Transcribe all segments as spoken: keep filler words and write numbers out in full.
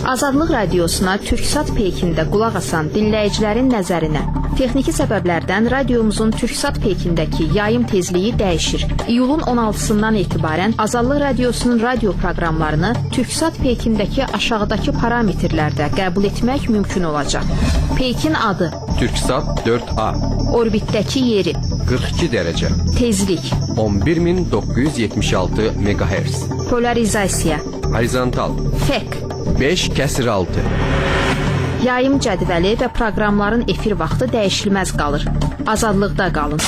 Azadlıq radiosuna Türksat Peykində qulaq asan dinləyicilərin nəzərinə. Texniki səbəblərdən radiomuzun Türksat Peykindəki yayım tezliyi dəyişir. İyulun on altısından etibarən Azadlıq radiosunun radio proqramlarını Türksat Peykindəki aşağıdakı parametrlərdə qəbul etmək mümkün olacaq. Peykin adı Türksat dörd A, orbitdəki yeri qırx iki dərəcə, tezlik on bir min doqquz yüz yetmiş altı megahertz, polarizasiya, horizontal, fek, beş kəsir altı. Yayım cədvəli və proqramların efir vaxtı dəyişilməz qalır. Azadlıqda qalın.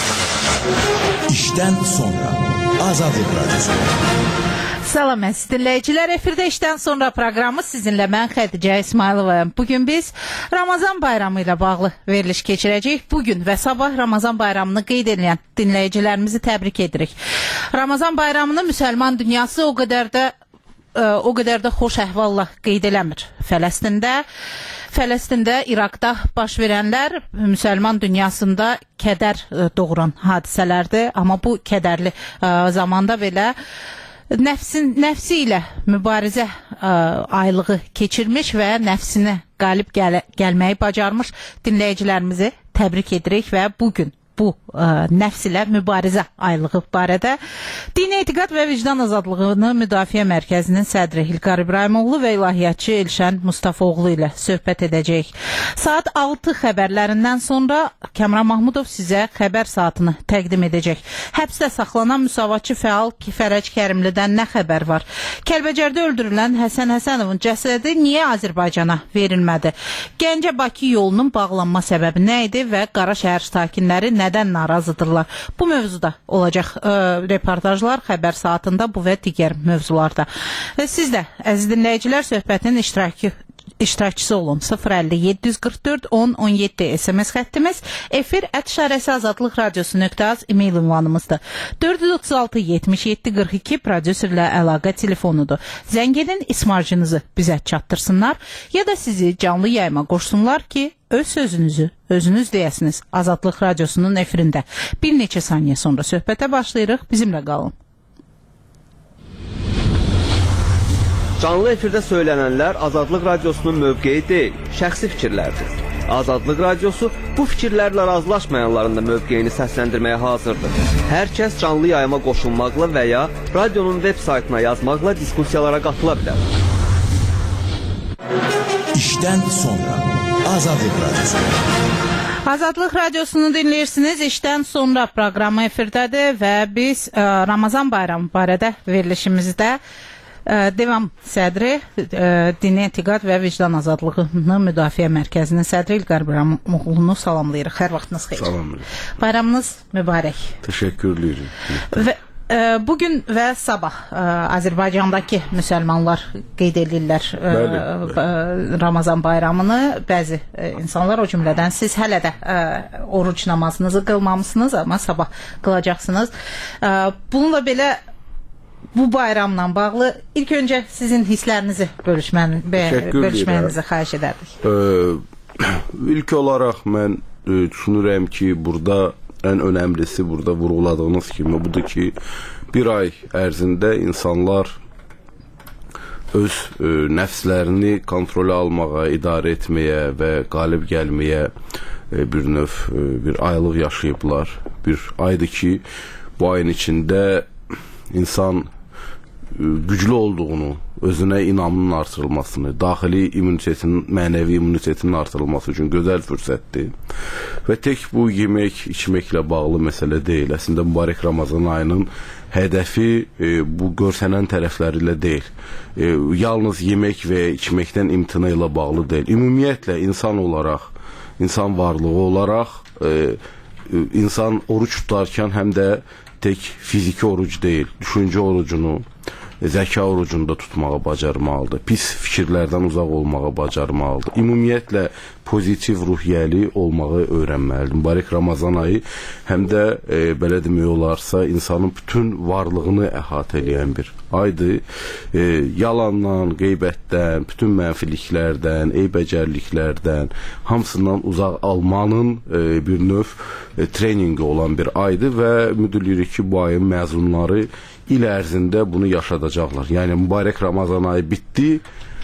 İşdən sonra Azadlıq radiosu. Salam əziz dinləyicilər, efirdə işdən sonra proqramı sizinlə mən Xədicə İsmayılovayam. Bugün biz Ramazan bayramı ilə bağlı veriliş keçirəcəyik. Bugün və sabah Ramazan bayramını qeyd edən dinləyicilərimizi təbrik edirik. Ramazan bayramını müsəlman dünyası o qədər də o qədər də xoş əhvalla qeyd eləmir. Fələstində, Fələstində, İraqda baş verənlər müsəlman dünyasında kədər doğuran hadisələrdir. Amma bu kədərli zamanda belə Nəfsin, nəfsi ilə mübarizə ə, aylığı keçirmiş və nəfsinə qalib gəl gəlməyi bacarmış dinləyicilərimizi təbrik edirik və bugün bu ə, nəfs ilə mübarizə aylığı barədə Dini Etiqad və Vicdan Azadlığını Müdafiə Mərkəzinin sədri İlqar İbrahimoğlu və ilahiyyatçı Elşən Mustafaoğlu ilə söhbət edəcəyik. Saat altı xəbərlərindən sonra Kəmran Mahmudov sizə xəbər saatını təqdim edəcək. Həbsdə saxlanan müsavatçı fəal Fərəc Kərimlidən nə xəbər var? Kəlbəcərdə öldürülən Həsən Həsənovun cəsədi niyə Azərbaycana verilmədi? Gəncə-Bakı yolunun bağlanma səbəbi nə idi və Qaraşəhər sakinləri nədən narazıdırlar? Bu mövzuda olacaq ə, reportajlar xəbər saatında, bu və digər mövzularda. Və siz də, əziz dinləyicilər, söhbətin iştirakı iştirakçısı olun. sıfır əlli yeddi yüz qırx dörd on on yeddi S M S xəttimiz, efir ət işarəsi azadlıq radiosu nöqtə az e-mail ünvanımızdır. dörd yüz otuz altı yetmiş yeddi qırx iki prodüserlə əlaqə telefonudur. Zəng edin, ismarcınızı bizə çatdırsınlar ya da sizi canlı yayıma qoşsunlar ki, öz sözünüzü özünüz deyəsiniz. Azadlıq radiosunun efirində. Bir neçə saniyə sonra söhbətə başlayırıq. Bizimlə qalın. Canlı efirdə söylənənlər Azadlıq radiosunun mövqeyi deyil, şəxsi fikirlərdir. Azadlıq radiosu bu fikirlərlə razılaşmayanların da mövqeyini səsləndirməyə hazırdır. Hər kəs canlı yayıma qoşulmaqla və ya radionun web saytına yazmaqla diskussiyalara qatıla bilər. İşdən sonra Azadlıq radiosu. Azadlıq radiosunu dinləyirsiniz. İşdən sonra proqramı efirdədir və biz ə, Ramazan bayramı barədə verilişimizdə Devam sədri, Dini Etiqad və Vicdan Azadlığını Müdafiə Mərkəzinin sədri İlqar İbrahimoğlunu salamlayırıq. Hər vaxtınız xeyir. Salamlayırıq. Bayramınız mübarək. Təşəkkürlüyürüm. Və e, bugün və sabah e, Azərbaycandakı müsəlmanlar qeyd edirlər e, e, Ramazan bayramını. Bəzi e, insanlar, o cümlədən siz hələ də e, oruc namazınızı qılmamısınız, amma sabah qılacaqsınız. E, bununla belə bu bayramla bağlı ilk öncə sizin hisslərinizi bölüşməni, bölüşməyinizi xahiş edərdik. Ee, ilk olaraq mən e, düşünürəm ki, burada ən önəmlisi, burada vurğuladığınız kimi budur ki, bir ay ərzində insanlar öz e, nəfslərini kontrolə almağa, idarə etməyə və qalib gəlməyə e, bir növ, e, bir aylıq yaşayıblar. Bir aydır ki, bu ayın içində insan güclü olduğunu, özünə inamının artırılmasını, daxili immunitetin, mənəvi immunitetinin artırılması üçün gözəl fürsətdir. Və tək bu yemək, içməklə bağlı məsələ deyil. Əslində mübarək Ramazan ayının hədəfi e, bu görsənən tərəfləri ilə deyil. E, yalnız yemək və içməkdən imtina ilə bağlı deyil. Ümumiyyətlə insan olaraq, insan varlığı olaraq e, insan oruç tutarkən həm də tək fiziki oruc deyil, düşüncə orucunu, zəka orucunu da tutmağa bacarmalıdır. Pis fikirlərdən uzaq olmağa bacarmalıdır. Ümumiyyətlə pozitiv ruhiyyəli olmağı öyrənməlidir. Mübarək Ramazan ayı həm də e, belə demək olarsa insanın bütün varlığını əhatə edən bir aydır. E, yalandan, qeybətdən, bütün mənfiliklərdən, eybəcərliklərdən, hamısından uzaq almanın e, bir növ e, treningi olan bir aydır və ümid edirik ki, bu ayın məzunları il ərzində bunu yaşadacaqlar. Yəni mübarək Ramazan ayı bitdi,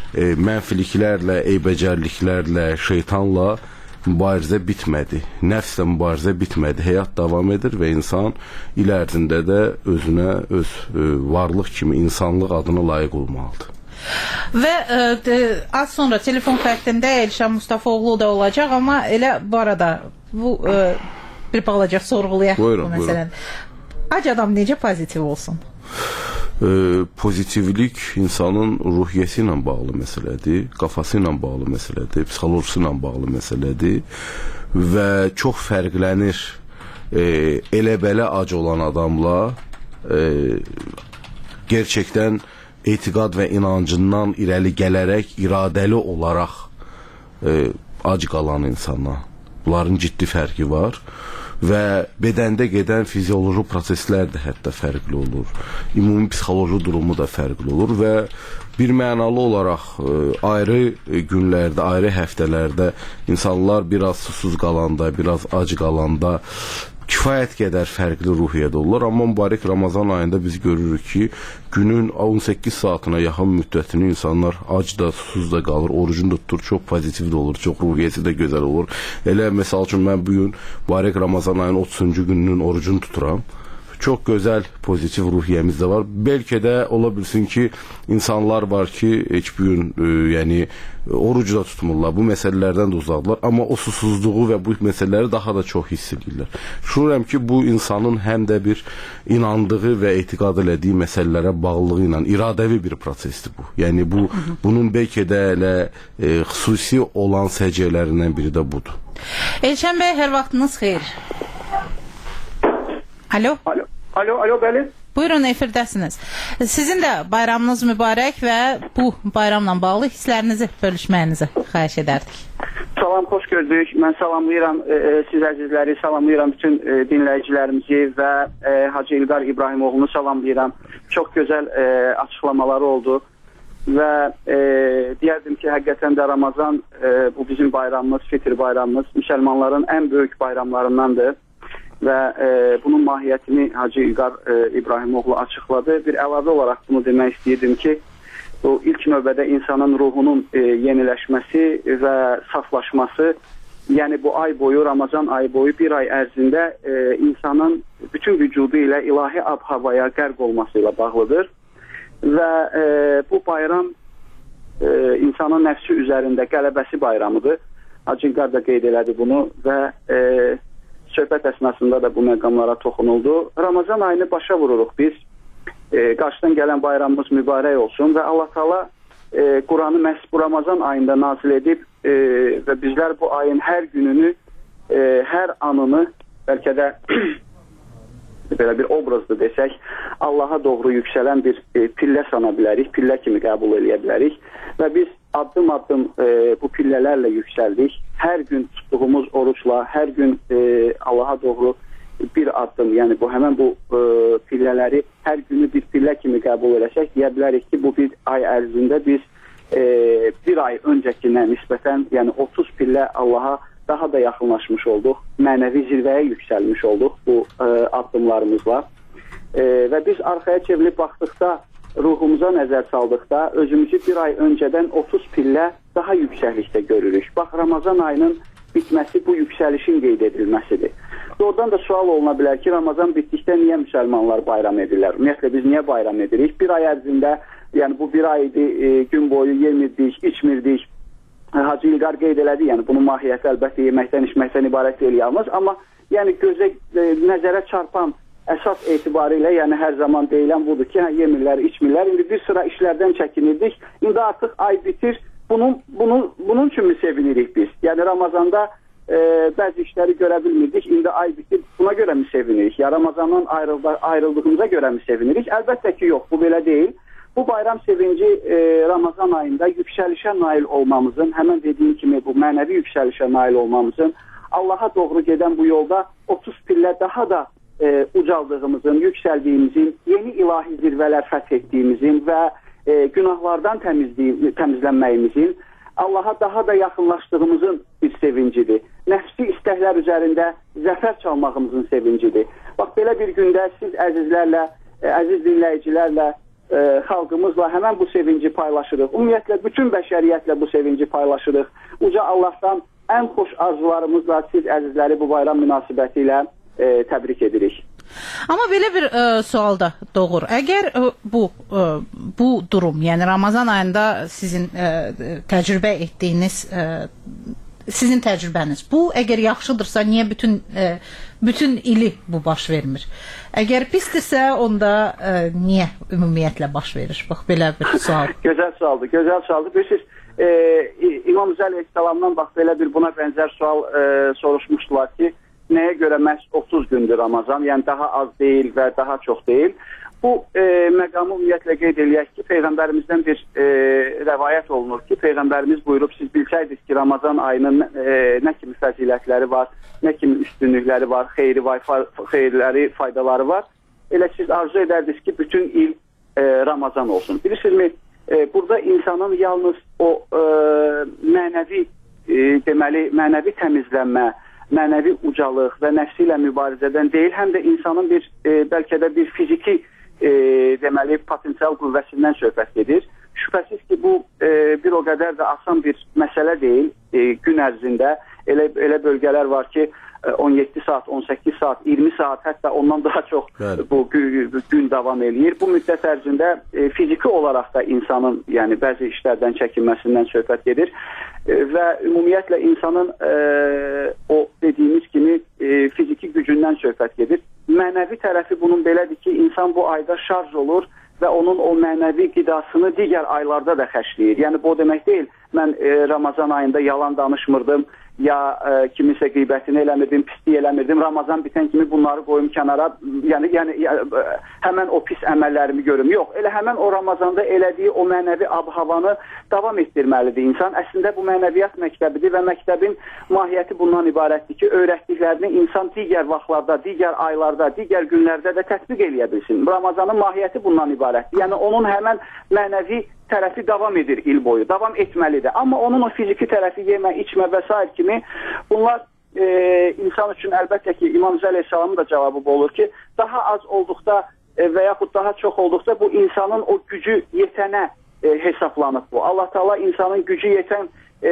e, mənfiliklərlə, eybəcərliklərlə, şeytanla mübarizə bitmədi. Nəfslə mübarizə bitmədi. Həyat davam edir və insan il ərzində də özünə, öz e, varlıq kimi insanlıq adına layiq olmalıdır. Və e, de, az sonra telefon xəttində Elşən Mustafaoğlu da olacaq, amma elə bu arada bu e, bir balaca sorğulayaq bu məsələni. Ac adam necə pozitiv olsun? E, pozitivlik insanın ruhiyyəsi ilə bağlı məsələdir, qafası ilə bağlı məsələdir, psixologisi ilə bağlı məsələdir və çox fərqlənir e, elə-belə ac olan adamla e, gerçəkdən etiqad və inancından irəli gələrək, iradəli olaraq e, ac qalan insana. Bunların ciddi fərqi var. Və bədəndə gedən fizioloji proseslər də hətta fərqli olur. Ümumi psixoloji durumu da fərqli olur və bir mənalı olaraq e, ayrı günlərdə, ayrı həftələrdə insanlar biraz susuz qalanda, biraz ac qalanda kifayət qədər fərqli ruhiyyədə olurlar. Amma mübarək Ramazan ayında biz görürük ki, günün on səkkiz saatına yaxın müddətini insanlar ac da, susuz da qalır, orucunu da tutur, çox pozitiv də olur, çox ruhiyyəsi də gözəl olur. Elə məsəl üçün mən bugün mübarək Ramazan ayının otuzuncu gününün orucunu tuturam. Çox gözəl pozitiv ruhiyyəmiz də var. Bəlkə də ola bilsin ki, insanlar var ki, heç bir gün e, yəni oruc da tutmurlar. Bu məsələlərdən də uzaqdılar. Amma o susuzluğu və bu məsələləri daha da çox hiss edirlər. Düşünürəm ki, bu insanın həm də bir inandığı və etiqad elədiyi məsələlərə bağlılığı ilə iradəvi bir prosesdir bu. Yəni bu bunun bəlkə də elə e, xüsusi olan səciyyələrindən biri də budur. Elşən bəy, hər vaxtınız xeyir. Alo. Alo, alo, alo bəli. Buyurun, efirdəsiniz. Sizin də bayramınız mübarək və bu bayramla bağlı hisslərinizi bölüşməyinizi xahiş edərdik. Salam, xoş gördük. Mən salamlayıram e, siz əzizləri, salamlayıram bütün e, dinləyicilərimizi və e, Hacı İlqar İbrahimoğlu'nu salamlayıram. Çox gözəl e, açıqlamaları oldu və e, deyərdim ki, həqiqətən də Ramazan e, bu bizim bayramımız, Fitr bayramımız, müsəlmanların ən böyük bayramlarındandır. Və e, bunun mahiyyətini Hacı İlqar e, İbrahimoğlu açıqladı. Bir əlavə olaraq bunu demək istəyirdim ki, bu ilk növbədə insanın ruhunun e, yeniləşməsi və saflaşması, yəni bu ay boyu, Ramazan ayı boyu bir ay ərzində e, insanın bütün vücudu ilə ilahi ab-havaya qərq olması ilə bağlıdır. Və e, bu bayram e, insanın nəfsi üzərində qələbəsi bayramıdır. Hacı İlqar da qeyd elədi bunu və e, söhbət əsnasında da bu məqamlara toxunuldu. Ramazan ayını başa vururuq biz. E, qarşıdan gələn bayramımız mübarək olsun və Allah Taala e, Quranı məhz bu Ramazan ayında nazil edib e, və bizlər bu ayın hər gününü, e, hər anını, bəlkə də belə bir obrazdır desək, Allaha doğru yüksələn bir e, pillə sana bilərik, pillə kimi qəbul edə bilərik və biz addım-addım e, bu pillələrlə yüksəldik. Hər gün tutduğumuz oruçla, hər gün e, Allaha doğru bir addım, yəni bu həmən bu e, pillələri hər günü bir pillə kimi qəbul eləsək, deyə bilərik ki, bu bir ay ərzində biz e, bir ay öncəkinə nisbətən, yəni otuz pillə Allaha daha da yaxınlaşmış olduq, mənəvi zirvəyə yüksəlmiş olduq bu e, addımlarımızla e, və biz arxaya çevrilib baxdıqda, ruhumuza nəzər saldıqda özümüzü bir ay öncədən otuz pillə daha yüksəklikdə görürük. Bax, Ramazan ayının bitməsi bu yüksəlişin qeyd edilməsidir. Doğrudan da sual oluna bilər ki, Ramazan bitdikdə niyə müsəlmanlar bayram edirlər? Ümumiyyətlə biz niyə bayram edirik? Bir ay ərzində, yəni bu bir aydı, e, gün boyu yemirdik, içmirdik. Hacı İlqar qeyd elədi, yəni bunun mahiyyəti əlbəttə yeməkdən, içməkdən ibarət deyil yalnız, amma yəni gözə, e, nəzərə çarpan əsas etibarilə, yəni hər zaman deyilən budur ki, hə, yemirlər, içmirlər. İndi bir sıra işlərdən çəkinirdik. İndi artıq ay bitir. Bunun, bunun, bunun üçün mü sevinirik biz? Yəni Ramazanda e, bəzi işləri görə bilmirdik. İndi ay bitir. Buna görə mi sevinirik? Ya Ramazandan ayrıldı, ayrıldığımıza görə mi sevinirik? Əlbəttə ki, yox. Bu belə deyil. Bu bayram sevinci e, Ramazan ayında yüksəlişə nail olmamızın, həmən dediyim kimi bu mənəvi yüksəlişə nail olmamızın, Allaha doğru gedən bu yolda otuz pillə daha da E, ucaldığımızın, yüksəldiyimizin, yeni ilahi zirvələr fəth etdiyimizin və e, günahlardan təmizlənməyimizin, Allaha daha da yaxınlaşdığımızın bir sevincidir. Nəfsi istəklər üzərində zəfər çalmağımızın sevincidir. Bax, belə bir gündə siz əzizlərlə, e, əziz dinləyicilərlə e, xalqımızla həmən bu sevinci paylaşırıq. Ümumiyyətlə bütün bəşəriyyətlə bu sevinci paylaşırıq. Uca Allahdan ən xoş arzularımızla siz əzizləri bu bayram münasibəti ilə e, təbrik edirik. Amma belə bir ə, sual da doğur. Əgər ə, bu ə, bu durum, yəni Ramazan ayında sizin ə, təcrübə etdiyiniz ə, sizin təcrübəniz bu əgər yaxşıdırsa, niyə bütün ə, bütün ili bu baş vermir? Əgər pisdirsə, onda ə, niyə ümumiyyətlə baş verir? Bax belə bir sual. Gözəl sualdır, gözəl sualdır. Bilirsiniz, e, İmam Hüseyin əleyhissalamdan bax belə bir buna bənzər sual e, soruşmuşdular ki, nəyə görə məhz otuz gündür Ramazan, yəni daha az deyil və daha çox deyil. Bu e, məqamı ümumiyyətlə qeyd eləyək ki, Peyğəmbərimizdən bir e, rəvayət olunur ki, Peyğəmbərimiz buyurub, siz bilsəydiniz ki, Ramazan ayının e, nə kimi fəzilətləri var, nə kimi üstünlükləri var, xeyri var, xeyirləri, faydaları var. Elə siz arzu edərdiniz ki, bütün il e, Ramazan olsun. Bilirsinizmi, e, burada insanın yalnız o e, mənəvi, e, deməli, mənəvi təmizlənmə, mənəvi ucalıq və nəfsi ilə mübarizədən deyil, həm də insanın bir e, bəlkə də bir fiziki e, deməli potensial qüvvəsindən söhbət gedir. Şübhəsiz ki, bu e, bir o qədər də asan bir məsələ deyil. E, gün ərzində elə elə bölgələr var ki, on yeddi saat, on səkkiz saat, iyirmi saat, hətta ondan daha çox Bəli. bu gün, gün davam eləyir. Bu müddət ərzində e, fiziki olaraq da insanın, yəni bəzi işlərdən çəkinməsindən söhbət gedir e, və ümumiyyətlə insanın e, o dediyimiz kimi e, fiziki gücündən söhbət gedir. Mənəvi tərəfi bunun belədir ki, insan bu ayda şarj olur və onun o mənəvi qidasını digər aylarda da xərcləyir. Yəni bu o demək deyil, mən e, Ramazan ayında yalan danışmırdım, ya e, kimisə qeybətini eləmirdim, pislik eləmirdim. Ramazan bitən kimi bunları qoyum kənara, yəni, yəni e, həmən o pis əməllərimi görüm. Yox, elə həmən o Ramazanda elədiyi o mənəvi ab-havanı davam etdirməlidir insan. Əslində bu mənəviyyat məktəbidir və məktəbin mahiyyəti bundan ibarətdir ki, öyrətdiklərini insan digər vaxtlarda, digər aylarda, digər günlərdə də tətbiq eləyə bilsin. Ramazanın mahiyyəti bundan ibarətdir. Yəni onun həmən mənəvi tərəfi davam edir il boyu, davam etməlidir. Amma onun o fiziki tərəfi yemə, içmə və s. kimi bunlar e, insan üçün əlbəttə ki, İmam Hüseyin əleyhissalamın da cavabı bu olur ki, daha az olduqda e, və yaxud daha çox olduqda bu insanın o gücü yetənə e, hesablanıb bu. Allah Teala insanın gücü yetən e,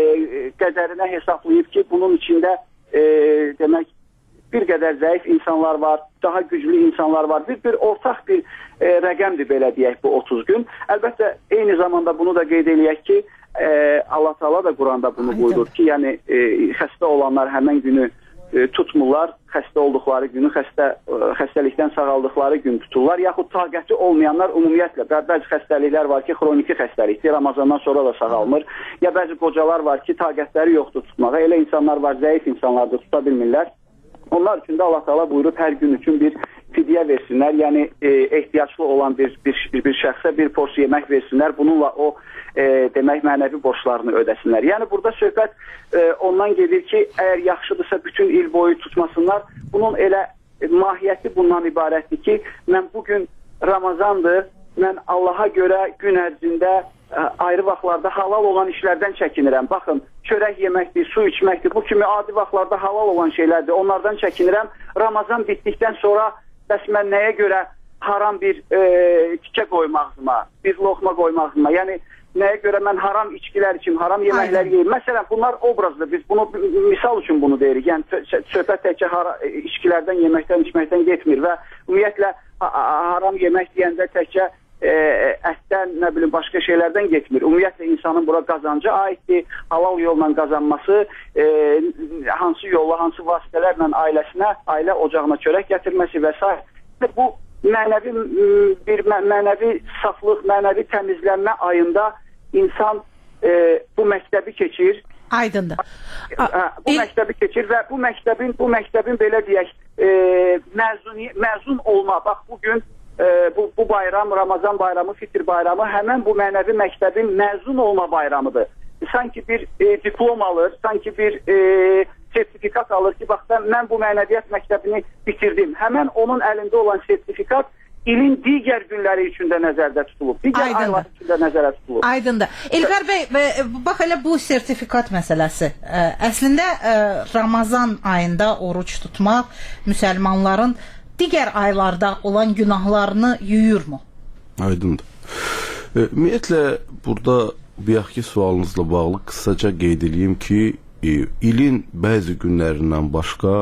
qədərinə hesablayıb ki, bunun içində e, demək bir qədər zəif insanlar var, daha güclü insanlar var. Bir, bir ortaq bir e, rəqəmdir belə deyək bu otuz gün. Əlbəttə eyni zamanda bunu da qeyd eləyək ki, e, Allah Teala da Quranda bunu buyurur ki, yəni e, xəstə olanlar həmən günü e, tutmurlar, xəstə olduqları günü, xəstə e, xəstəlikdən sağaldıqları gün tuturlar, yaxud taqəti olmayanlar ümumiyyətlə, bəzi xəstəliklər var ki, xroniki xəstəlikdir, Ramazandan sonra da sağalmır, ya bəzi qocalar var ki, taqətləri yoxdur tutmağa, elə insanlar var, zəif insanlar da tuta bilmirlər. Onlar üçün də Allah Teala buyurub hər gün üçün bir fidyə versinlər, yəni e, ehtiyaclı olan bir, bir, bir şəxsə bir porsiya yemək versinlər, bununla o e, demək mənəvi borçlarını ödəsinlər. Yəni burada söhbət e, ondan gedir ki, əgər yaxşıdırsa bütün il boyu tutmasınlar, bunun elə e, mahiyyəti bundan ibarətdir ki, mən bugün Ramazandır, mən Allaha görə gün ərzində ayrı vaxtlarda halal olan işlərdən çəkinirəm. Baxın, çörək yeməkdir, su içməkdir, bu kimi adi vaxtlarda halal olan şeylərdir. Onlardan çəkinirəm. Ramazan bitdikdən sonra bəs mən nəyə görə haram bir e, tikə qoymağıma, bir loxma qoymağıma, yəni nəyə görə mən haram içkilər içim, haram yeməklər yeyim. Məsələn, bunlar obrazdır. Biz bunu misal üçün bunu deyirik. Yəni söhbət təkcə içkilərdən, yeməkdən, içməkdən getmir və ümumiyyətlə haram yemək deyəndə təkcə E, ətdən, nə bilim, başqa şeylərdən getmir. Ümumiyyətlə insanın bura qazancı aiddir, halal yolla qazanması, e, hansı yolla, hansı vasitələrlə ailəsinə, ailə ocağına çörək gətirməsi və s. Bu mənəvi bir mənəvi saflıq, mənəvi təmizlənmə ayında insan e, bu məktəbi keçir. Aydındır. Bu e məktəbi keçir və bu məktəbin, bu məktəbin belə deyək, e, məzun, məzun olma, bax bugün Ee, bu, bu bayram, Ramazan bayramı, Fitr bayramı həmən bu mənəvi məktəbin məzun olma bayramıdır. Sanki bir e, diplom alır, sanki bir e, sertifikat alır ki, bax mən bu mənəviyyat məktəbini bitirdim. Həmən onun əlində olan sertifikat ilin digər günləri üçün də nəzərdə tutulub. Digər Aydındır. aylar üçün də nəzərdə tutulub. Aydındır. İlqar bəy, bax elə bu sertifikat məsələsi. Əslində Ramazan ayında oruç tutmaq müsəlmanların digər aylarda olan günahlarını yuyurmu? Aydındır. E, ümumiyyətlə, burada bayaqki sualınızla bağlı qısaca qeyd edeyim ki, e, ilin bəzi günlərindən başqa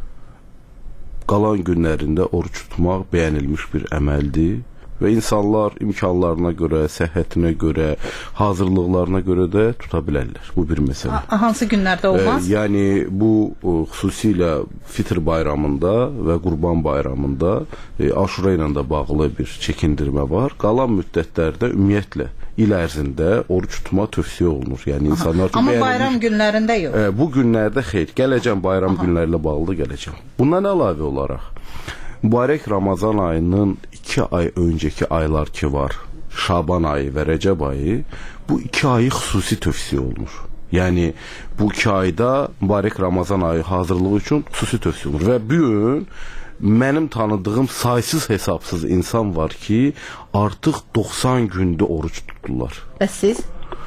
qalan günlərində oruç tutmaq bəyənilmiş bir əməldir. Və insanlar imkanlarına görə, səhhətinə görə, hazırlıqlarına görə də tuta bilərlər. Bu bir məsələ. Ha, hansı günlərdə olmaz? E, yəni, bu o, xüsusilə Fitr bayramında və Qurban bayramında e, Aşura ilə də bağlı bir çəkindirmə var. Qalan müddətlərdə ümumiyyətlə il ərzində oruç tutma tövsiyə olunur. Yəni, insanlar Amma bəyənilmiş, bayram günlərində yox. E, bu günlərdə xeyr. Gələcəm, bayram Aha. günlərlə bağlı gələcəm. Bundan əlavə olaraq, mübarək Ramazan ayının iki ay öncəki aylar ki var, Şaban ayı və Rəcəb ayı, bu iki ayı xüsusi tövsiyə olunur. Yəni, bu iki ayda mübarək Ramazan ayı hazırlığı üçün xüsusi tövsiyə olunur. Və bu gün mənim tanıdığım saysız hesabsız insan var ki, artıq doxsan gündə oruç tutdular. Və siz?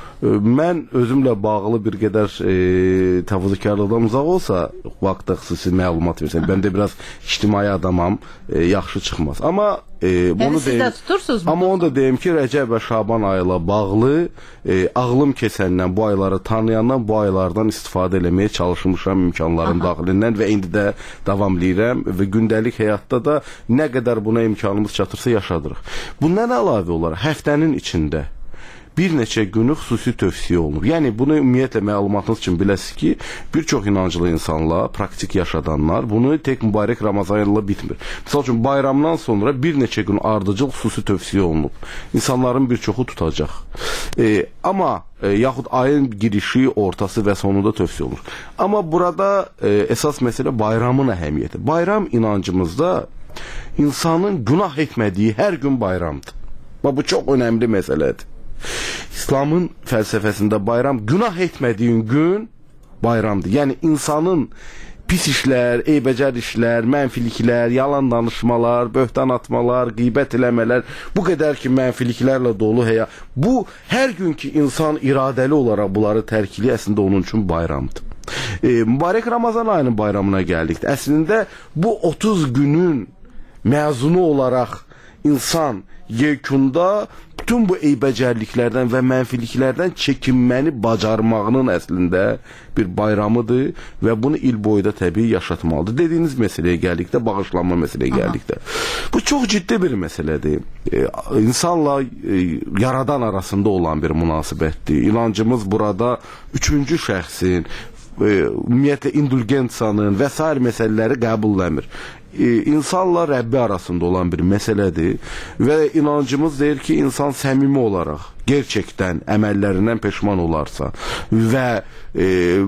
Mən özümlə bağlı bir qədər e, təvazökarlıqdan uzaq olsa, vaxtda xüsusi məlumat versəm, mən də biraz ictimai adamam, e, yaxşı çıxmaz. Amma e, yəni onu siz deyim, də tutursunuz mu? Amma onu da deyim ki, Rəcəb və Şaban ayla bağlı e, ağlım kesəndən, bu ayları tanıyandan, bu aylardan istifadə eləməyə çalışmışam imkanların Aha. daxilindən və indi də davam edirəm və gündəlik həyatda da nə qədər buna imkanımız çatırsa yaşadırıq. Bundan əlavə olaraq həftənin içində bir neçə günü xüsusi tövsiyə olunur. Yəni, bunu ümumiyyətlə məlumatınız üçün biləsiniz ki, bir çox inancılı insanlar, praktik yaşadanlar bunu tek mübarək Ramazan ilə bitmir. Misal üçün, bayramdan sonra bir neçə gün ardıcıl xüsusi tövsiyə olunub. İnsanların bir çoxu tutacaq. E, amma e, yaxud ayın girişi, ortası və sonunda tövsiyə olunur. Amma burada e, əsas məsələ bayramın əhəmiyyəti. Bayram inancımızda insanın günah etmədiyi hər gün bayramdır. Bu çox önəmli məsələdir. İslamın fəlsəfəsində bayram günah etmədiyin gün bayramdır. Yəni insanın pis işlər, eybəcər işlər, mənfiliklər, yalan danışmalar, böhtan atmalar, qeybət eləmələr, bu qədər ki mənfiliklərlə dolu həyat. Bu hər gün ki insan iradəli olaraq bunları tərk edir, əslində onun üçün bayramdır. E, mübarək Ramazan ayının bayramına gəldikdə əslində bu otuz günün məzunu olaraq insan yekunda bütün bu eybəcərliklərdən və mənfiliklərdən çəkinməni bacarmağının əslində bir bayramıdır və bunu il boyu da təbii yaşatmalıdır. Dediyiniz məsələyə gəldikdə, bağışlanma məsələyə gəldikdə. Bu çox ciddi bir məsələdir. E, insanla e, yaradan arasında olan bir münasibətdir. İnancımız burada üçüncü şəxsin, e, ümumiyyətlə indulgensiyanın və s. məsələləri qəbul eləmir. E, insanla Rəbbi arasında olan bir məsələdir və inancımız deyir ki, insan səmimi olaraq gerçəkdən əməllərindən peşman olarsa və e,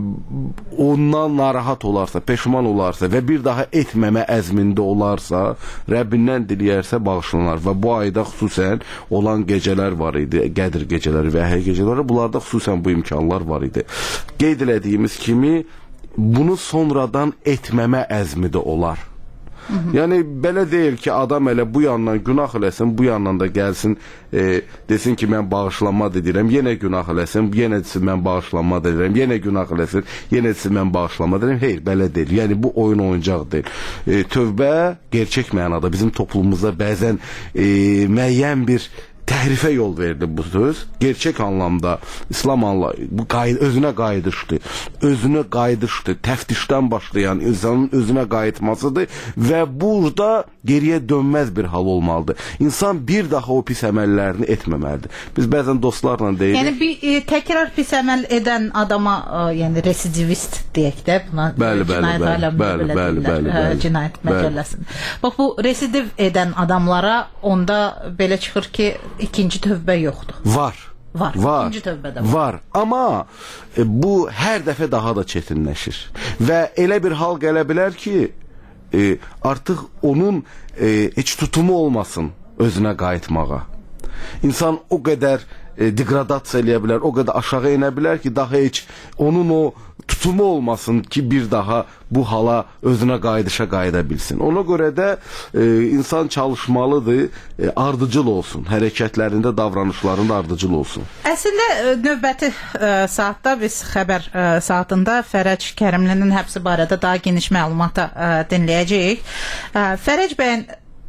ondan narahat olarsa, peşman olarsa və bir daha etməmə əzmində olarsa, Rəbbindən diləyərsə bağışlanar və bu ayda xüsusən olan gecələr var idi, Qədr gecələri və Əhər gecələri, bunlarda xüsusən bu imkanlar var idi. Qeyd elədiyimiz kimi bunu sonradan etməmə əzmi də olar. Hı -hı. Yəni belə deyil ki, adam elə bu yandan günah eləsin, bu yandan da gəlsin, e, desin ki, mən bağışlanma edirəm, yenə günah eləsin, yenə desin mən bağışlanma edirəm, yenə günah eləsin, yenə desin mən bağışlanma edirəm. Hayır, belə deyil. Yəni bu oyun oyuncaq deyil. E, tövbə gerçək mənada bizim toplumumuzda bəzən e, müəyyən bir təhrifə yol verdi bu söz. Gerçək anlamda İslam anla bu qayıd özünə qayıdışdır. Özünə qayıdışdır. Təftişdən başlayan insanın özünə qayıtmasıdır və burada geriyə dönməz bir hal olmalıdır. İnsan bir daha o pis əməllərini etməməlidir. Biz bəzən dostlarla deyirik. Yəni bir e, təkrar pis əməl edən adama, e, yəni residivist deyək də buna. Bəli, bəli, bəli, bəli, bəli, bəli, bəli. Cinayət məcəlləsində. Bax bu residiv edən adamlara onda belə çıxır ki, ikinci tövbə yoxdur. Var. Var. Var. İkinci tövbədə var. Var. Amma e, bu hər dəfə daha da çətinləşir. Və elə bir hal gələ bilər ki, e, artıq onun e, heç tutumu olmasın özünə qayıtmağa. İnsan o qədər e, degradasiya eləyə bilər, o qədər aşağı inə bilər ki, daha heç onun o tutumu olmasın ki, bir daha bu hala özünə qayıdışa qayıda bilsin. Ona görə də e, insan çalışmalıdır, e, ardıcıl olsun. Hərəkətlərində, davranışlarında ardıcıl olsun. Əslində e, növbəti e, saatda biz xəbər e, saatında Fərəc Kərimlinin həbsi barədə daha geniş məlumata e, dinləyəcəyik. E, Fərəc bəyin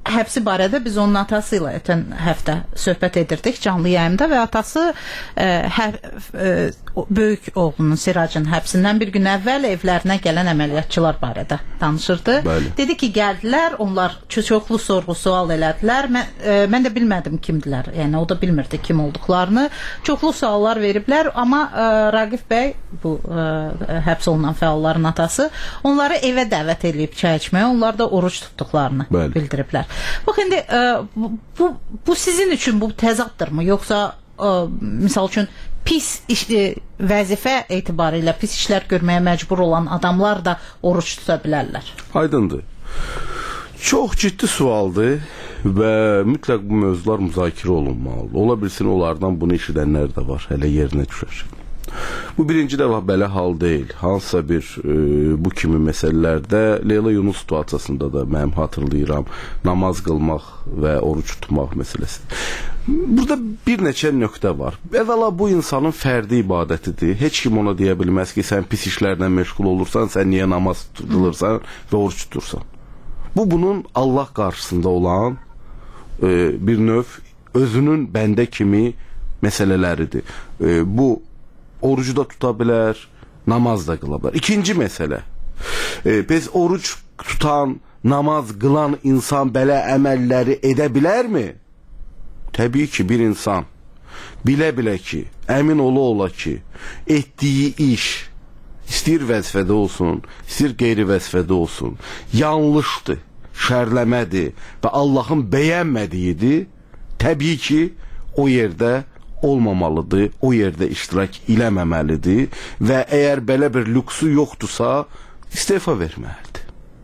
həbsi barədə biz onun atası ilə ötən həftə söhbət edirdik canlı yayımda və atası e, hə, e, böyük oğlunun Siracın həbsindən bir gün əvvəl evlərinə gələn əməliyyatçılar barədə danışırdı. Bəli. Dedi ki, gəldilər, onlar çoxlu sorğu-sual elədilər. Mən, e, mən də bilmədim kimdilər. Yəni o da bilmirdi kim olduqlarını. Çoxlu suallar veriblər, amma e, Raqif bəy, bu e, həbs olunan fəalların atası, onları evə dəvət edib çay içməyə, onlar da oruç tutduqlarını Bəli. bildiriblər. Bax indi e, bu bu sizin üçün bu təzaddırmı, yoxsa e, misal üçün pis iş, e, vəzifə etibarilə pis işlər görməyə məcbur olan adamlar da oruç tuta bilərlər? Aydındır. Çox ciddi sualdır və mütləq bu mövzular müzakirə olunmalıdır. Ola bilsin onlardan bunu eşidənlər də var, hələ yerinə düşər. Bu birinci dəfə belə hal deyil. Hansısa bir e, bu kimi məsələlərdə Leyla Yunus situasiyasında da mənim hatırlayıram namaz qılmaq və oruç tutmaq məsələsi. Burada bir neçə nöqtə var. Əvvəla bu insanın fərdi ibadətidir. Heç kim ona deyə bilməz ki, sən pis işlərlə məşğul olursan, sən niyə namaz tutulursan və oruç tutursan. Bu bunun Allah qarşısında olan e, bir növ özünün bəndə kimi məsələləridir. E, bu orucu da tuta bilər, namaz da qıla bilər. İkinci məsələ, e, biz oruç tutan, namaz qılan insan belə əməlləri edə bilərmi? Təbii ki, bir insan bilə-bilə ki, əmin ola-ola ki, etdiyi iş, istəyir vəzifədə olsun, istəyir qeyri vəzifədə olsun, yanlışdır, şərləmədir və Allahın bəyənmədiyidir, təbii ki, o yerdə olmamalıdır, o yerdə iştirak eləməməlidir və əgər belə bir lüksu yoxdursa, istefa verməlidir.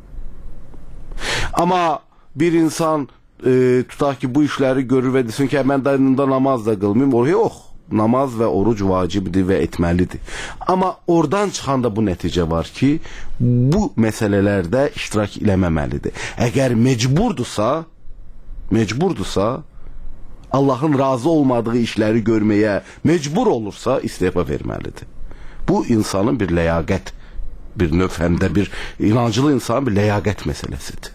Amma bir insan e, tutaq ki, bu işləri görür və desin ki, mən da namaz da qılmayım, o yox. Namaz və oruc vacibdir və etməlidir. Amma oradan çıxan da bu nəticə var ki, bu məsələlərdə iştirak eləməməlidir. Əgər mecburdursa, mecburdursa, Allahın razı olmadığı işləri görməyə mecbur olursa istefa verməlidir. Bu insanın bir ləyaqət, bir növ həm də bir inancılı insanın bir ləyaqət məsələsidir.